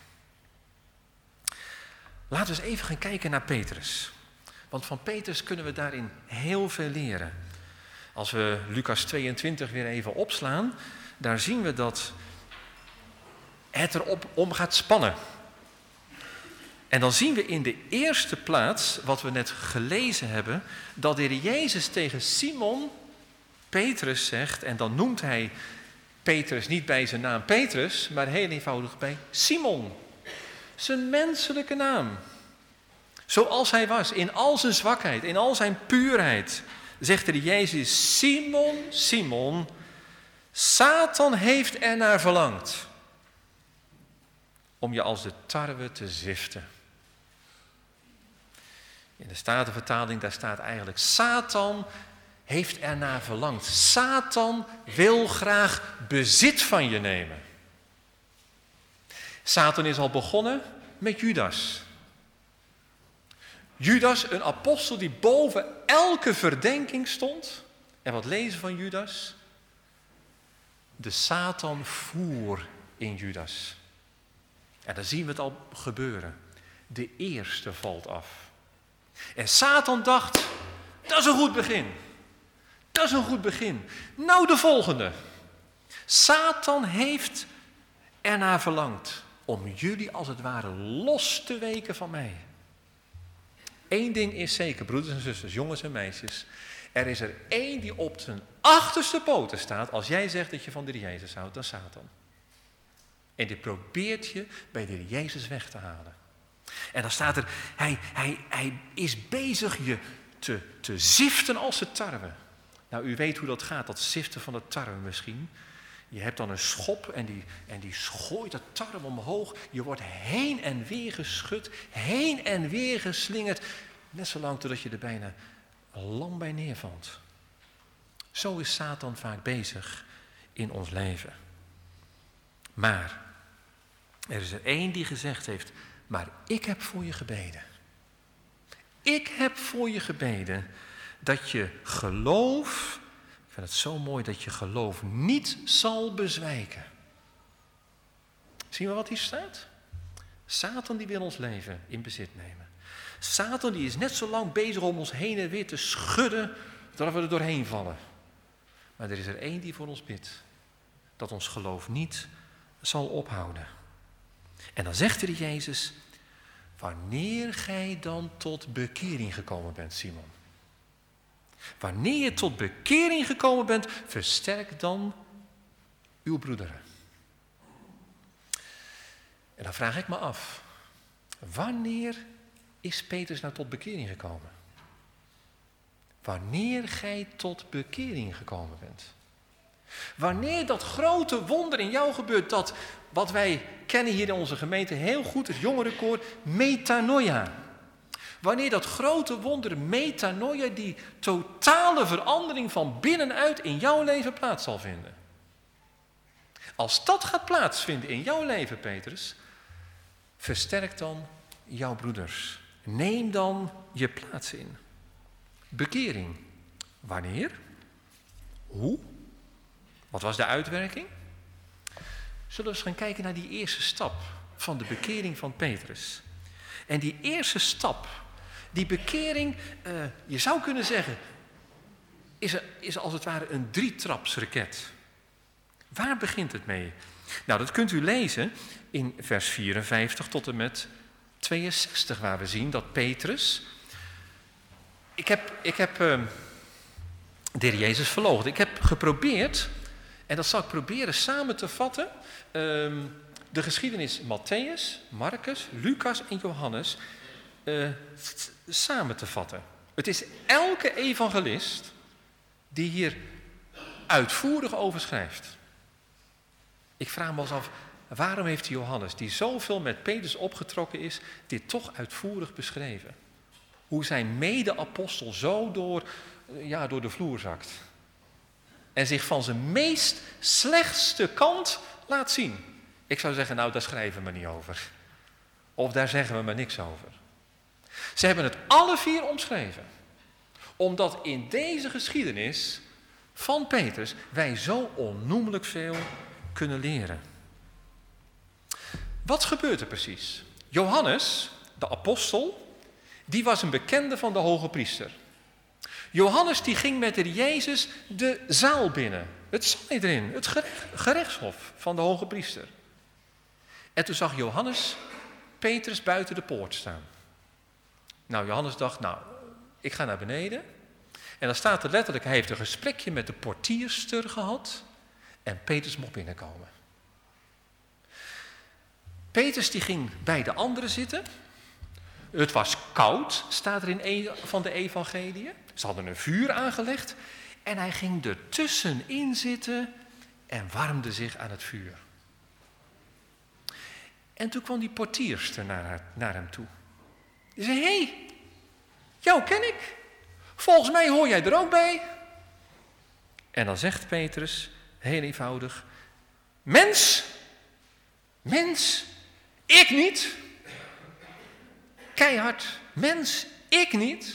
Laten we eens even gaan kijken naar Petrus. Want van Petrus kunnen we daarin heel veel leren. Als we Lucas tweeëntwintig weer even opslaan, daar zien we dat het erop om gaat spannen. En dan zien we in de eerste plaats, wat we net gelezen hebben, dat de Heer Jezus tegen Simon Petrus zegt, en dan noemt hij Petrus niet bij zijn naam Petrus, maar heel eenvoudig bij Simon. Zijn menselijke naam. Zoals hij was, in al zijn zwakheid, in al zijn puurheid, zegt de Heer Jezus: Simon, Simon, Satan heeft ernaar verlangd om je als de tarwe te ziften. In de Statenvertaling, daar staat eigenlijk: Satan heeft ernaar verlangd. Satan wil graag bezit van je nemen. Satan is al begonnen met Judas. Judas, een apostel die boven elke verdenking stond. En wat lezen van Judas? De Satan voer in Judas. En dan zien we het al gebeuren. De eerste valt af. En Satan dacht, dat is een goed begin. Dat is een goed begin. Nou de volgende. Satan heeft ernaar verlangd om jullie als het ware los te weken van mij. Eén ding is zeker, broeders en zusters, jongens en meisjes. Er is er één die op zijn achterste poten staat als jij zegt dat je van de Heer Jezus houdt, dan Satan. En die probeert je bij de Heer Jezus weg te halen. En dan staat er, hij, hij, hij is bezig je te, te ziften als de tarwe. Nou, u weet hoe dat gaat, dat ziften van de tarwe misschien. Je hebt dan een schop en die, en die gooit de tarwe omhoog. Je wordt heen en weer geschud, heen en weer geslingerd. Net zolang totdat je er bijna lam bij neervalt. Zo is Satan vaak bezig in ons leven. Maar er is er één die gezegd heeft, maar ik heb voor je gebeden. Ik heb voor je gebeden dat je geloof, ik vind het zo mooi, dat je geloof niet zal bezwijken. Zien we wat hier staat? Satan die wil ons leven in bezit nemen. Satan die is net zo lang bezig om ons heen en weer te schudden, dat we er doorheen vallen. Maar er is er één die voor ons bidt, dat ons geloof niet zal ophouden. En dan zegt de Jezus, wanneer gij dan tot bekering gekomen bent, Simon. Wanneer je tot bekering gekomen bent, versterk dan uw broederen. En dan vraag ik me af, wanneer is Petrus nou tot bekering gekomen? Wanneer gij tot bekering gekomen bent. Wanneer dat grote wonder in jou gebeurt, dat wat wij kennen hier in onze gemeente heel goed, het jongerenkoor, metanoia. Wanneer dat grote wonder, metanoia, die totale verandering van binnenuit in jouw leven plaats zal vinden. Als dat gaat plaatsvinden in jouw leven, Petrus, versterk dan jouw broeders. Neem dan je plaats in. Bekering. Wanneer? Hoe? Wat was de uitwerking? Zullen we eens gaan kijken naar die eerste stap van de bekering van Petrus. En die eerste stap, die bekering, uh, je zou kunnen zeggen, is, er, is als het ware een drietrapsraket. Waar begint het mee? Nou, dat kunt u lezen in vers vierenvijftig tot en met tweeënzestig, waar we zien dat Petrus... Ik heb, ik heb uh, de Heer Jezus verloochend. Ik heb geprobeerd, en dat zal ik proberen samen te vatten, uh, de geschiedenis Mattheüs, Marcus, Lucas en Johannes uh, samen te vatten. Het is elke evangelist die hier uitvoerig over schrijft. Ik vraag me wel eens af, waarom heeft Johannes, die zoveel met Petrus opgetrokken is, dit toch uitvoerig beschreven? Hoe zijn mede-apostel zo door, ja, door de vloer zakt. En zich van zijn meest slechtste kant laat zien. Ik zou zeggen, nou, daar schrijven we niet over. Of daar zeggen we maar niks over. Ze hebben het alle vier omschreven. Omdat in deze geschiedenis van Petrus wij zo onnoemelijk veel kunnen leren. Wat gebeurt er precies? Johannes, de apostel, die was een bekende van de hoge priester. Johannes die ging met de Jezus de zaal binnen, het Sanhedrin, het gerechtshof van de hoge priester. En toen zag Johannes Petrus buiten de poort staan. Nou, Johannes dacht, nou, ik ga naar beneden. En dan staat er letterlijk, hij heeft een gesprekje met de portierster gehad en Petrus mocht binnenkomen. Petrus die ging bij de anderen zitten. Het was koud, staat er in een van de evangeliën. Ze hadden een vuur aangelegd en hij ging er tussenin zitten en warmde zich aan het vuur. En toen kwam die portierster naar, haar, naar hem toe. Die zei, hé, hey, jou ken ik. Volgens mij hoor jij er ook bij. En dan zegt Petrus, heel eenvoudig, mens, mens, ik niet. Keihard, mens, ik niet.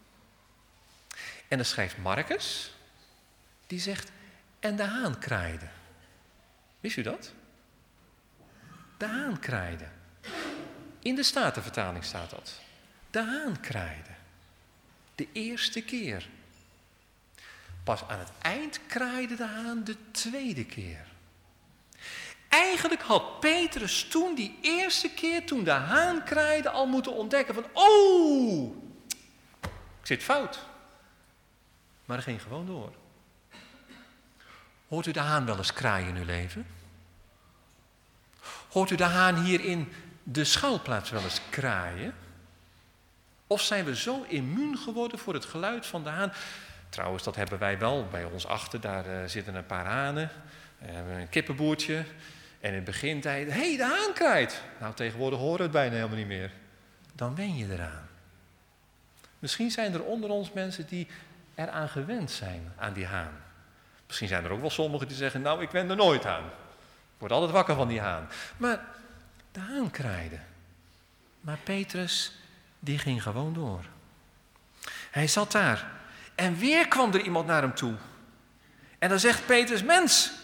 En dan schrijft Marcus, die zegt, en de haan kraaide. Wist u dat? De haan kraaide. In de Statenvertaling staat dat. De haan kraaide. De eerste keer. Pas aan het eind kraaide de haan de tweede keer. Eigenlijk had Petrus toen die eerste keer, toen de haan kraaide, al moeten ontdekken van, oh, ik zit fout. Maar hij ging gewoon door. Hoort u de haan wel eens kraaien in uw leven? Hoort u de haan hier in de schouwplaats wel eens kraaien? Of zijn we zo immuun geworden voor het geluid van de haan? Trouwens, dat hebben wij wel bij ons achter. Daar uh, zitten een paar hanen. We hebben een kippenboertje. En in het begintijd, hé, hey, de haan kraait. Nou, tegenwoordig horen we het bijna helemaal niet meer. Dan wen je eraan. Misschien zijn er onder ons mensen die eraan gewend zijn, aan die haan. Misschien zijn er ook wel sommigen die zeggen, nou, ik wen er nooit aan. Ik word altijd wakker van die haan. Maar de haan kraaide. Maar Petrus, die ging gewoon door. Hij zat daar. En weer kwam er iemand naar hem toe. En dan zegt Petrus, mens,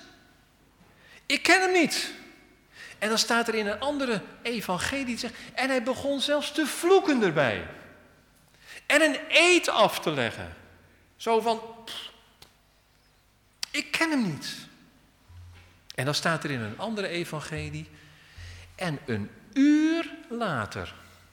ik ken hem niet. En dan staat er in een andere evangelie, die zegt, en hij begon zelfs te vloeken erbij. En een eed af te leggen. Zo van, pff, ik ken hem niet. En dan staat er in een andere evangelie, en een uur later,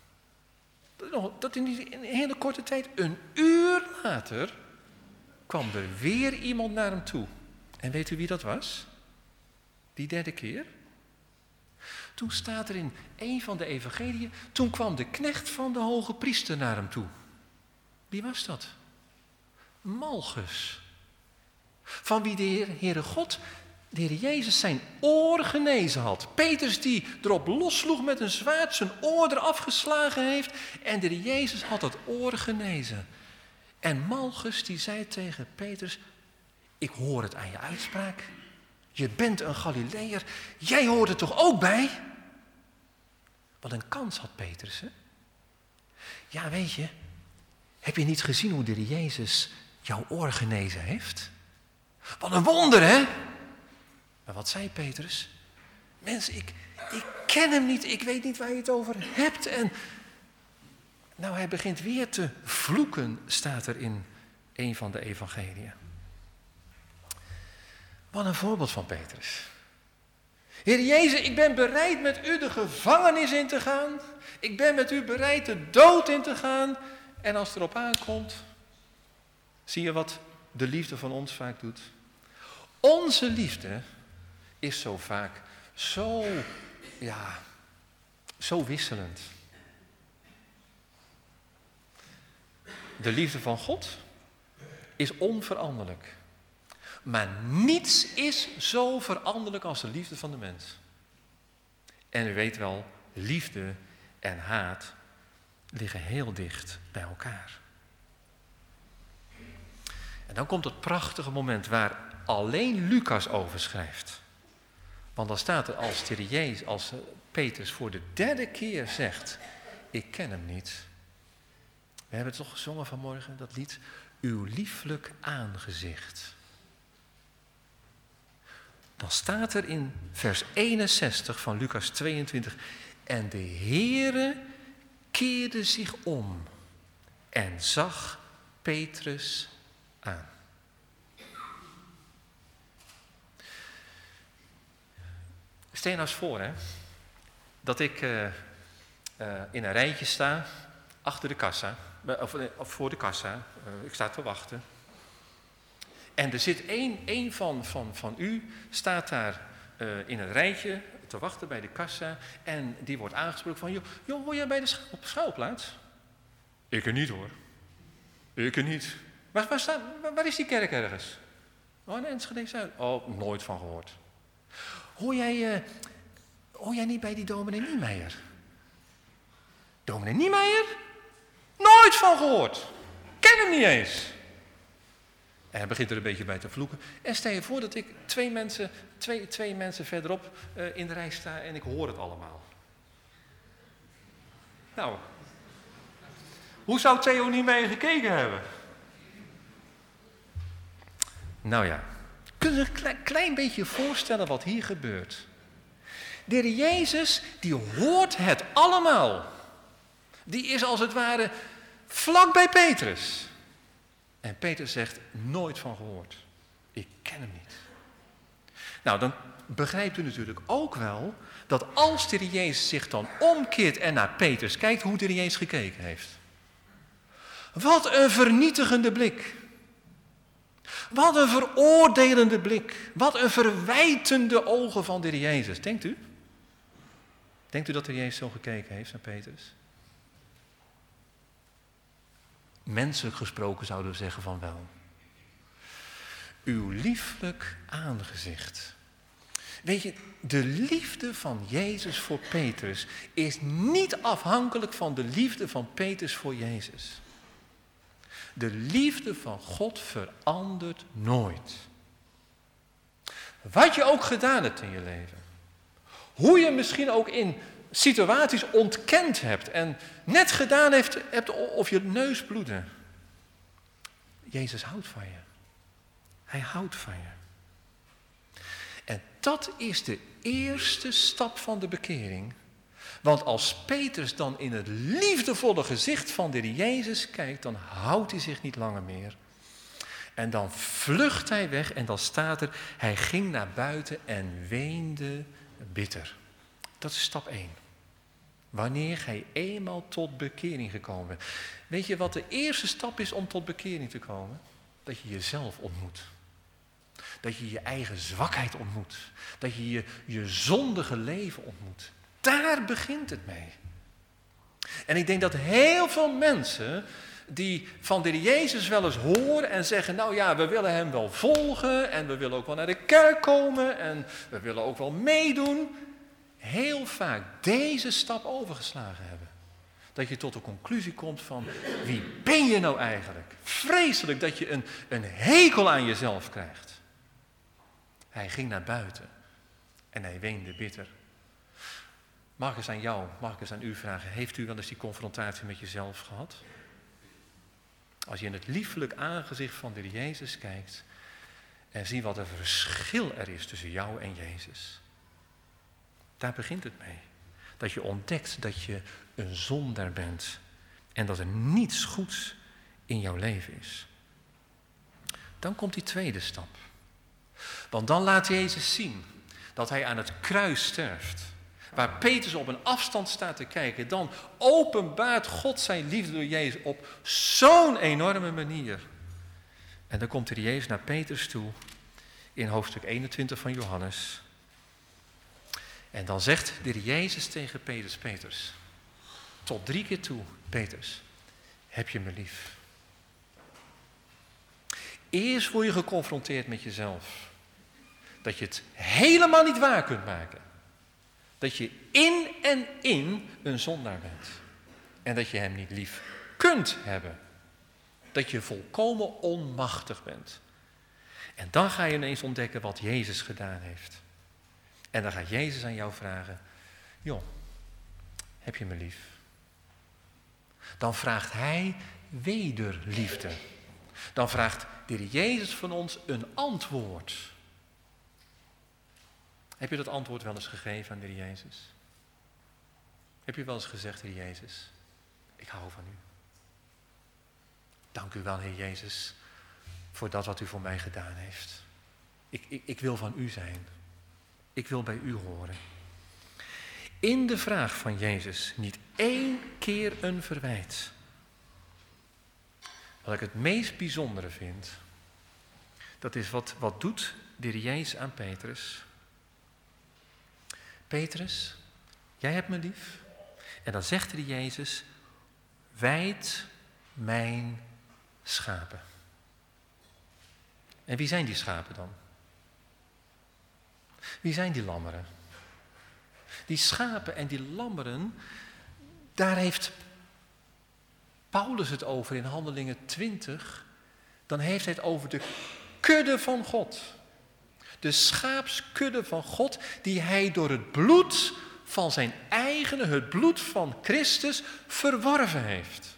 dat in een hele korte tijd, een uur later, kwam er weer iemand naar hem toe. En weet u wie dat was? Die derde keer? Toen staat er in een van de evangeliën, toen kwam de knecht van de hoge priester naar hem toe. Wie was dat? Malchus. Van wie de Heer, Heere God, de Heer Jezus, zijn oor genezen had. Petrus die erop lossloeg met een zwaard, zijn oor eraf geslagen heeft. En de Heer Jezus had dat oor genezen. En Malchus die zei tegen Petrus, ik hoor het aan je uitspraak. Je bent een Galileër, jij hoort er toch ook bij? Wat een kans had Petrus, hè? Ja, weet je, Heb je niet gezien hoe de Heer Jezus jouw oor genezen heeft? Wat een wonder, hè? Maar wat zei Petrus? Mensen, ik, ik ken hem niet, ik weet niet waar je het over hebt. En nou, hij begint weer te vloeken, staat er in een van de evangeliën. Wat een voorbeeld van Petrus. Heer Jezus, ik ben bereid met u de gevangenis in te gaan. Ik ben met u bereid de dood in te gaan. En als het erop aankomt, zie je wat de liefde van ons vaak doet? Onze liefde is zo vaak zo, ja, zo wisselend. De liefde van God is onveranderlijk. Maar niets is zo veranderlijk als de liefde van de mens. En u weet wel, liefde en haat liggen heel dicht bij elkaar. En dan komt het prachtige moment waar alleen Lucas over schrijft. Want dan staat er als de Jezus, als Petrus voor de derde keer zegt, ik ken hem niet. We hebben het toch gezongen vanmorgen, dat lied, uw lieflijk aangezicht. Dan staat er in vers eenenzestig van Lucas tweeëntwintig, en de Heere keerde zich om en zag Petrus aan. Stel je nou eens voor, hè, dat ik uh, uh, in een rijtje sta, achter de kassa, of, of voor de kassa, uh, ik sta te wachten. En er zit één, één van, van, van u, staat daar uh, in een rijtje te wachten bij de kassa. En die wordt aangesproken van, joh, joh hoor jij bij de schu- op de schuilplaats? Ik er niet hoor. Ik er niet. Waar, waar, staat, waar, waar is die kerk ergens? Oh, in Enschede Zuid. Oh, nooit van gehoord. Hoor jij, uh, hoor jij niet bij die dominee Niemeyer? Dominee Niemeyer? Nooit van gehoord. Ken hem niet eens. En hij begint er een beetje bij te vloeken. En stel je voor dat ik twee mensen, twee, twee mensen verderop uh, in de rij sta en ik hoor het allemaal. Nou, hoe zou Theo niet mee gekeken hebben? Nou ja, kun je een klein, klein beetje voorstellen wat hier gebeurt? De Heer Jezus, die hoort het allemaal. Die is als het ware vlak bij Petrus. En Petrus zegt, nooit van gehoord. Ik ken hem niet. Nou, dan begrijpt u natuurlijk ook wel dat als de Heer Jezus zich dan omkeert en naar Petrus kijkt, hoe de Heer Jezus gekeken heeft. Wat een vernietigende blik. Wat een veroordelende blik. Wat een verwijtende ogen van de Heer Jezus. Denkt u? Denkt u dat de Heer Jezus zo gekeken heeft naar Petrus? Menselijk gesproken zouden we zeggen van wel. Uw lieflijk aangezicht. Weet je, de liefde van Jezus voor Petrus is niet afhankelijk van de liefde van Petrus voor Jezus. De liefde van God verandert nooit. Wat je ook gedaan hebt in je leven. Hoe je misschien ook in situaties ontkend hebt en net gedaan heeft, hebt of je neus bloedde. Jezus houdt van je. Hij houdt van je. En dat is de eerste stap van de bekering. Want als Petrus dan in het liefdevolle gezicht van de Heer Jezus kijkt, dan houdt hij zich niet langer meer. En dan vlucht hij weg en dan staat er, hij ging naar buiten en weende bitter. Dat is stap één. Wanneer hij eenmaal tot bekering gekomen bent. Weet je wat de eerste stap is om tot bekering te komen? Dat je jezelf ontmoet. Dat je je eigen zwakheid ontmoet. Dat je je, je zondige leven ontmoet. Daar begint het mee. En ik denk dat heel veel mensen die van de Heer Jezus wel eens horen en zeggen, nou ja, we willen hem wel volgen en we willen ook wel naar de kerk komen en we willen ook wel meedoen, heel vaak deze stap overgeslagen hebben. Dat je tot de conclusie komt van, wie ben je nou eigenlijk? Vreselijk dat je een, een hekel aan jezelf krijgt. Hij ging naar buiten en hij weende bitter. Mag ik eens aan jou, mag ik eens aan u vragen, heeft u wel eens die confrontatie met jezelf gehad? Als je in het lieflijk aangezicht van de Heer Jezus kijkt en ziet wat een verschil er is tussen jou en Jezus. Daar begint het mee. Dat je ontdekt dat je een zondaar bent en dat er niets goeds in jouw leven is. Dan komt die tweede stap. Want dan laat Jezus zien dat hij aan het kruis sterft. Waar Petrus op een afstand staat te kijken, dan openbaart God zijn liefde door Jezus op zo'n enorme manier. En dan komt er Jezus naar Petrus toe in hoofdstuk eenentwintig van Johannes. En dan zegt de Heer Jezus tegen Petrus, Petrus, tot drie keer toe, Petrus, heb je me lief? Eerst word je geconfronteerd met jezelf. Dat je het helemaal niet waar kunt maken. Dat je in en in een zondaar bent. En dat je hem niet lief kunt hebben. Dat je volkomen onmachtig bent. En dan ga je ineens ontdekken wat Jezus gedaan heeft. En dan gaat Jezus aan jou vragen, joh, heb je me lief? Dan vraagt hij wederliefde. Dan vraagt de Heer Jezus van ons een antwoord. Heb je dat antwoord wel eens gegeven aan de Heer Jezus? Heb je wel eens gezegd, Heer Jezus, ik hou van u. Dank u wel, Heer Jezus, voor dat wat u voor mij gedaan heeft. Ik, ik, ik wil van u zijn. Ik wil bij u horen. In de vraag van Jezus niet één keer een verwijt. Wat ik het meest bijzondere vind, dat is wat, wat doet de Heer Jezus aan Petrus. Petrus, jij hebt me lief. En dan zegt de Heer Jezus, wijd mijn schapen. En wie zijn die schapen dan? Wie zijn die lammeren? Die schapen en die lammeren, daar heeft Paulus het over in Handelingen twintig. Dan heeft hij het over de kudde van God. De schaapskudde van God die hij door het bloed van zijn eigen, het bloed van Christus, verworven heeft.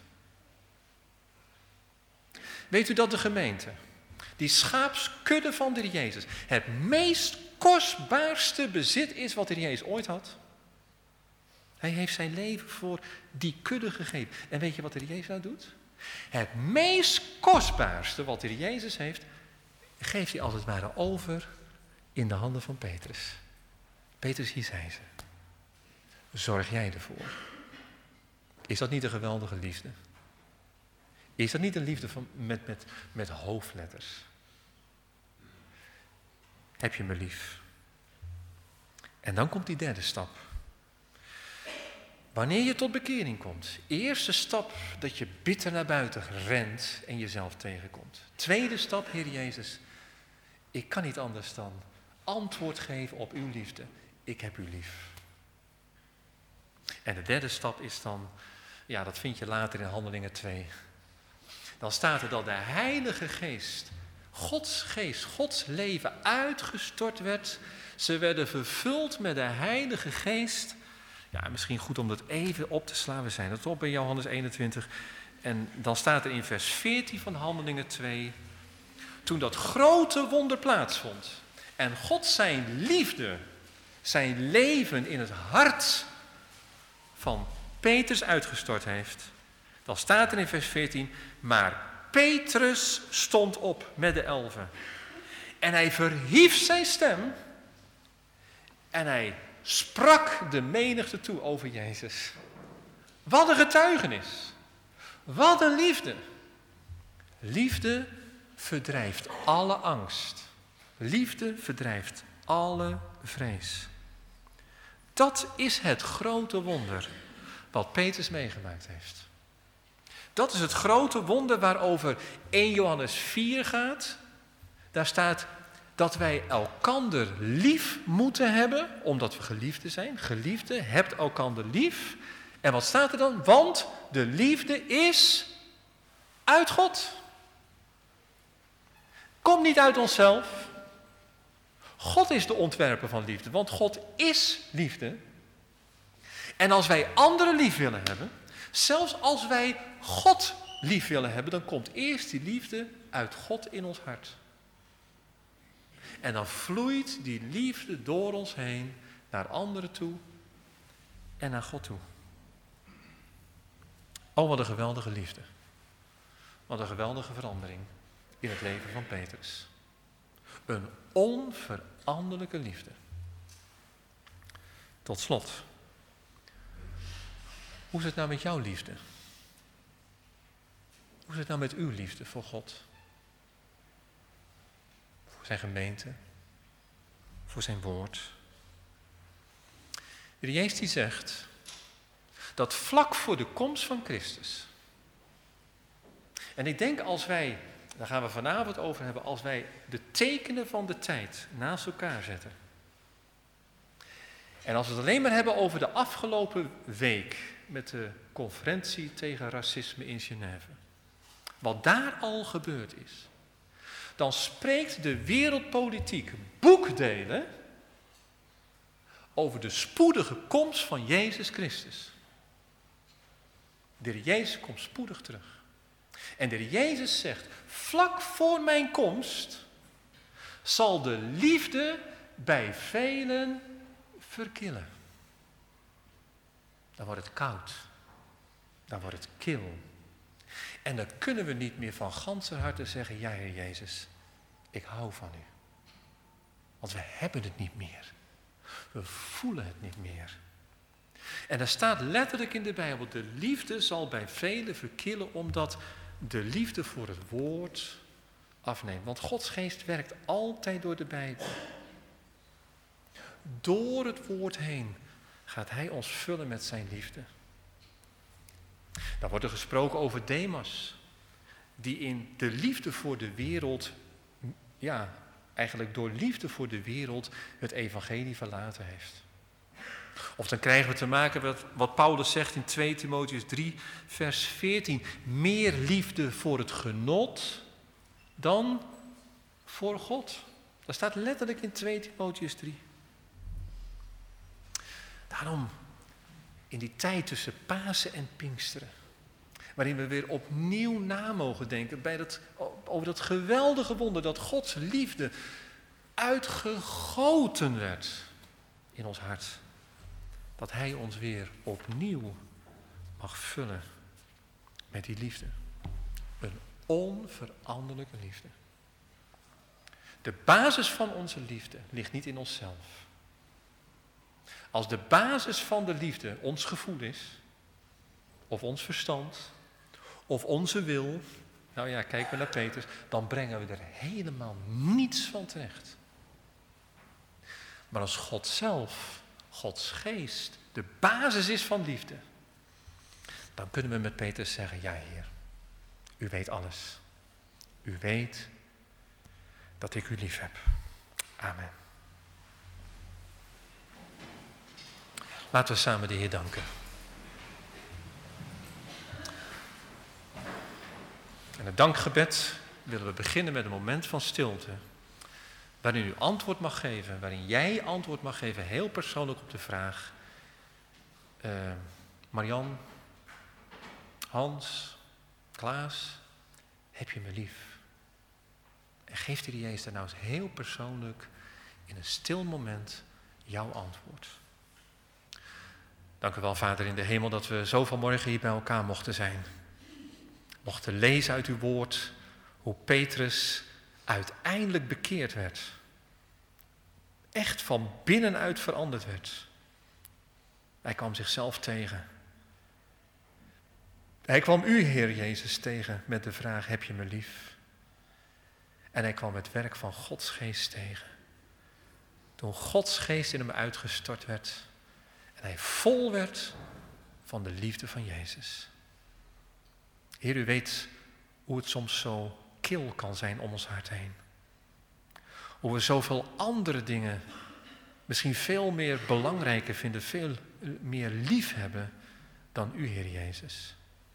Weet u dat de gemeente, die schaapskudde van de Heer Jezus, het meest kostbaarste bezit is wat de Heer Jezus ooit had? Hij heeft zijn leven voor die kudde gegeven. En weet je wat de Heer Jezus nou doet? Het meest kostbaarste wat de Heer Jezus heeft, geeft hij als het ware over in de handen van Petrus. Petrus, hier zijn ze. Zorg jij ervoor. Is dat niet een geweldige liefde? Is dat niet een liefde van, met, met, met hoofdletters? Heb je me lief? En dan komt die derde stap. Wanneer je tot bekering komt. Eerste stap dat je bitter naar buiten rent en jezelf tegenkomt. Tweede stap, Heer Jezus. Ik kan niet anders dan antwoord geven op uw liefde. Ik heb u lief. En de derde stap is dan, ja, dat vind je later in Handelingen twee. Dan staat er dat de Heilige Geest, Gods geest, Gods leven uitgestort werd. Ze werden vervuld met de Heilige Geest. Ja, misschien goed om dat even op te slaan. We zijn het op in Johannes eenentwintig. En dan staat er in vers veertien van Handelingen twee. Toen dat grote wonder plaatsvond. En God zijn liefde, zijn leven in het hart van Petrus uitgestort heeft. Dan staat er in vers veertien. Maar Petrus stond op met de elven. En hij verhief zijn stem. En hij sprak de menigte toe over Jezus. Wat een getuigenis. Wat een liefde. Liefde verdrijft alle angst. Liefde verdrijft alle vrees. Dat is het grote wonder wat Petrus meegemaakt heeft. Dat is het grote wonder waarover eerste Johannes vier gaat. Daar staat dat wij elkander lief moeten hebben, omdat we geliefden zijn. Geliefden, hebt elkander lief. En wat staat er dan? Want de liefde is uit God. Komt niet uit onszelf. God is de ontwerper van liefde, want God is liefde. En als wij anderen lief willen hebben, zelfs als wij God lief willen hebben, dan komt eerst die liefde uit God in ons hart. En dan vloeit die liefde door ons heen naar anderen toe en naar God toe. Oh, wat een geweldige liefde. Wat een geweldige verandering in het leven van Petrus. Een onveranderlijke liefde. Tot slot. Hoe is het nou met jouw liefde? Hoe is het nou met uw liefde voor God? Voor zijn gemeente? Voor zijn woord? De Heer Jezus die zegt dat vlak voor de komst van Christus. En ik denk als wij, daar gaan we vanavond over hebben, als wij de tekenen van de tijd naast elkaar zetten. En als we het alleen maar hebben over de afgelopen week met de conferentie tegen racisme in Genève. Wat daar al gebeurd is. Dan spreekt de wereldpolitiek boekdelen over de spoedige komst van Jezus Christus. De Heer Jezus komt spoedig terug. En de Heer Jezus zegt, vlak voor mijn komst zal de liefde bij velen verkillen. Dan wordt het koud. Dan wordt het kil. En dan kunnen we niet meer van ganser harte zeggen, ja Heer Jezus, ik hou van u. Want we hebben het niet meer. We voelen het niet meer. En er staat letterlijk in de Bijbel, de liefde zal bij velen verkillen omdat de liefde voor het woord afneemt. Want Gods geest werkt altijd door de Bijbel. Door het woord heen gaat hij ons vullen met zijn liefde. Dan wordt er gesproken over Demas, die in de liefde voor de wereld, ja, eigenlijk door liefde voor de wereld het evangelie verlaten heeft. Of dan krijgen we te maken met wat Paulus zegt in twee Timotheüs drie, vers veertien. Meer liefde voor het genot dan voor God. Dat staat letterlijk in twee Timotheüs drie. Daarom, in die tijd tussen Pasen en Pinksteren, waarin we weer opnieuw na mogen denken bij dat, over dat geweldige wonder dat Gods liefde uitgegoten werd in ons hart. Dat hij ons weer opnieuw mag vullen met die liefde. Een onveranderlijke liefde. De basis van onze liefde ligt niet in onszelf. Als de basis van de liefde ons gevoel is, of ons verstand, of onze wil, nou ja, kijk maar naar Petrus, dan brengen we er helemaal niets van terecht. Maar als God zelf, Gods geest, de basis is van liefde, dan kunnen we met Petrus zeggen, ja Heer, u weet alles. U weet dat ik u lief heb. Amen. Laten we samen de Heer danken. En het dankgebed willen we beginnen met een moment van stilte. Waarin u antwoord mag geven, waarin jij antwoord mag geven, heel persoonlijk op de vraag. Uh, Marian, Hans, Klaas, heb je me lief? En geeft de Heer Jezus daar nou eens heel persoonlijk in een stil moment jouw antwoord. Dank u wel, Vader in de hemel, dat we zo vanmorgen hier bij elkaar mochten zijn. Mochten lezen uit uw woord hoe Petrus uiteindelijk bekeerd werd. Echt van binnenuit veranderd werd. Hij kwam zichzelf tegen. Hij kwam u, Heer Jezus, tegen met de vraag, heb je me lief? En hij kwam het werk van Gods geest tegen. Toen Gods geest in hem uitgestort werd en hij vol werd van de liefde van Jezus. Heer, u weet hoe het soms zo kil kan zijn om ons hart heen. Hoe we zoveel andere dingen misschien veel meer belangrijker vinden, veel meer lief hebben dan u, Heer Jezus.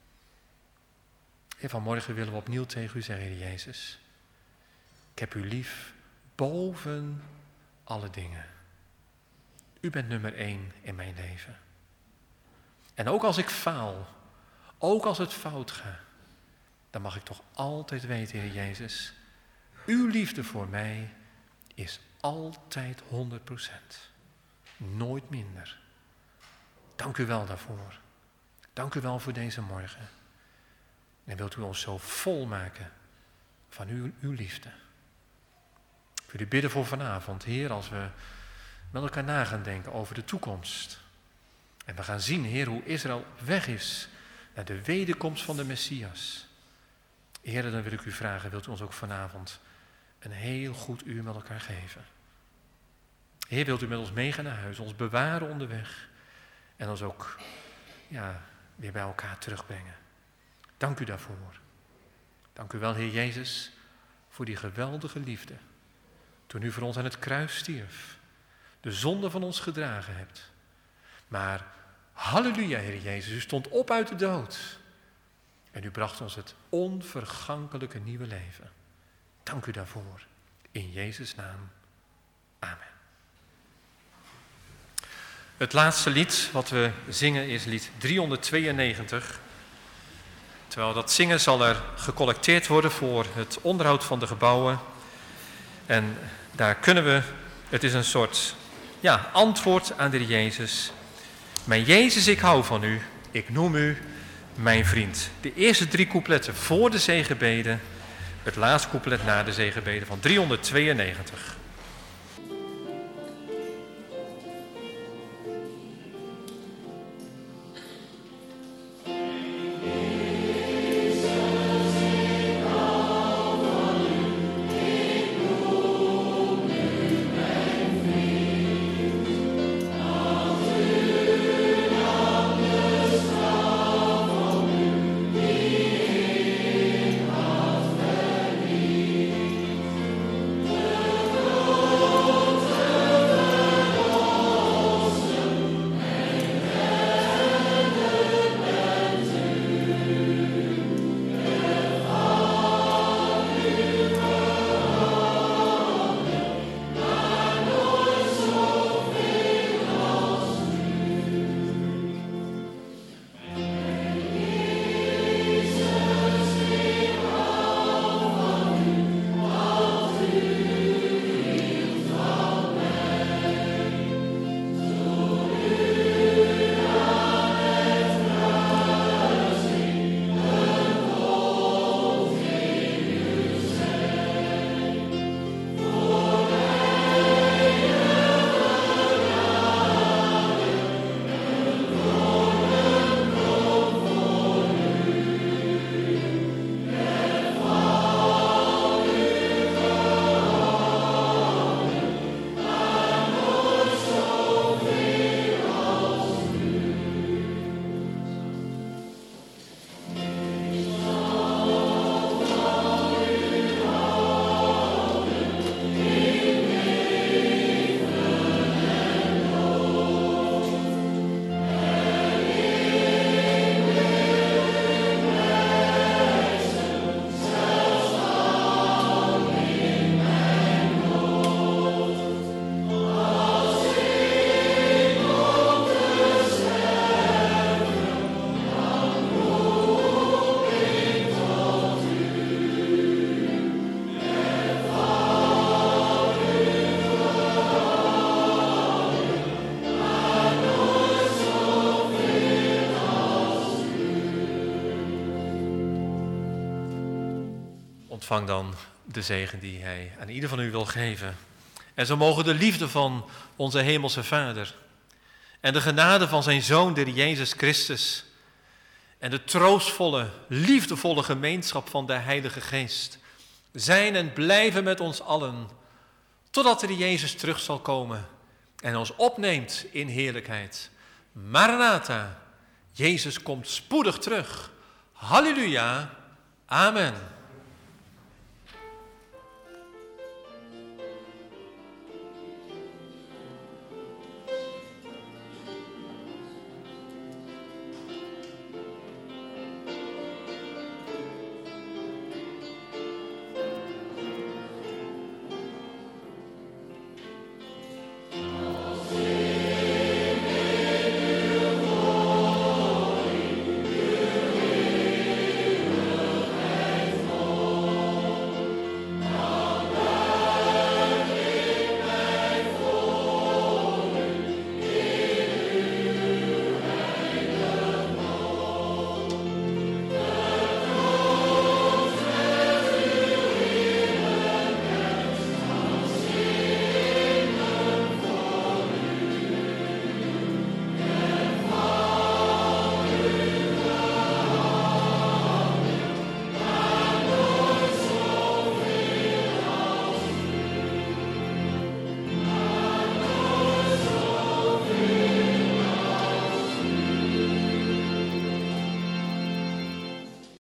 En vanmorgen willen we opnieuw tegen u zeggen, Heer Jezus, ik heb u lief boven alle dingen. U bent nummer één in mijn leven. En ook als ik faal, ook als het fout gaat, dan mag ik toch altijd weten, Heer Jezus, uw liefde voor mij is altijd honderd procent. Nooit minder. Dank u wel daarvoor. Dank u wel voor deze morgen. En wilt u ons zo vol maken van uw, uw liefde. Ik wil u bidden voor vanavond, Heer, als we met elkaar na gaan denken over de toekomst. En we gaan zien, Heer, hoe Israël op weg is naar de wederkomst van de Messias. Heer, dan wil ik u vragen, wilt u ons ook vanavond een heel goed uur met elkaar geven. Heer, wilt u met ons meegaan naar huis, ons bewaren onderweg en ons ook ja, weer bij elkaar terugbrengen. Dank u daarvoor. Dank u wel, Heer Jezus, voor die geweldige liefde. Toen u voor ons aan het kruis stierf, de zonde van ons gedragen hebt. Maar halleluja, Heer Jezus, u stond op uit de dood. En u bracht ons het onvergankelijke nieuwe leven. Dank u daarvoor. In Jezus' naam. Amen. Het laatste lied wat we zingen is lied driehonderdtweeënnegentig. Terwijl dat zingen zal er gecollecteerd worden voor het onderhoud van de gebouwen. En daar kunnen we, het is een soort ja, antwoord aan de Heer Jezus. Mijn Jezus, ik hou van u, ik noem u mijn vriend. De eerste drie coupletten voor de zegenbeden, het laatste couplet na de zegenbeden van driehonderdtweeënnegentig. Ontvang dan de zegen die hij aan ieder van u wil geven. En zo mogen de liefde van onze hemelse Vader en de genade van zijn Zoon, de Jezus Christus, en de troostvolle, liefdevolle gemeenschap van de Heilige Geest zijn en blijven met ons allen, totdat de Jezus terug zal komen en ons opneemt in heerlijkheid. Maranatha, Jezus komt spoedig terug. Halleluja, amen.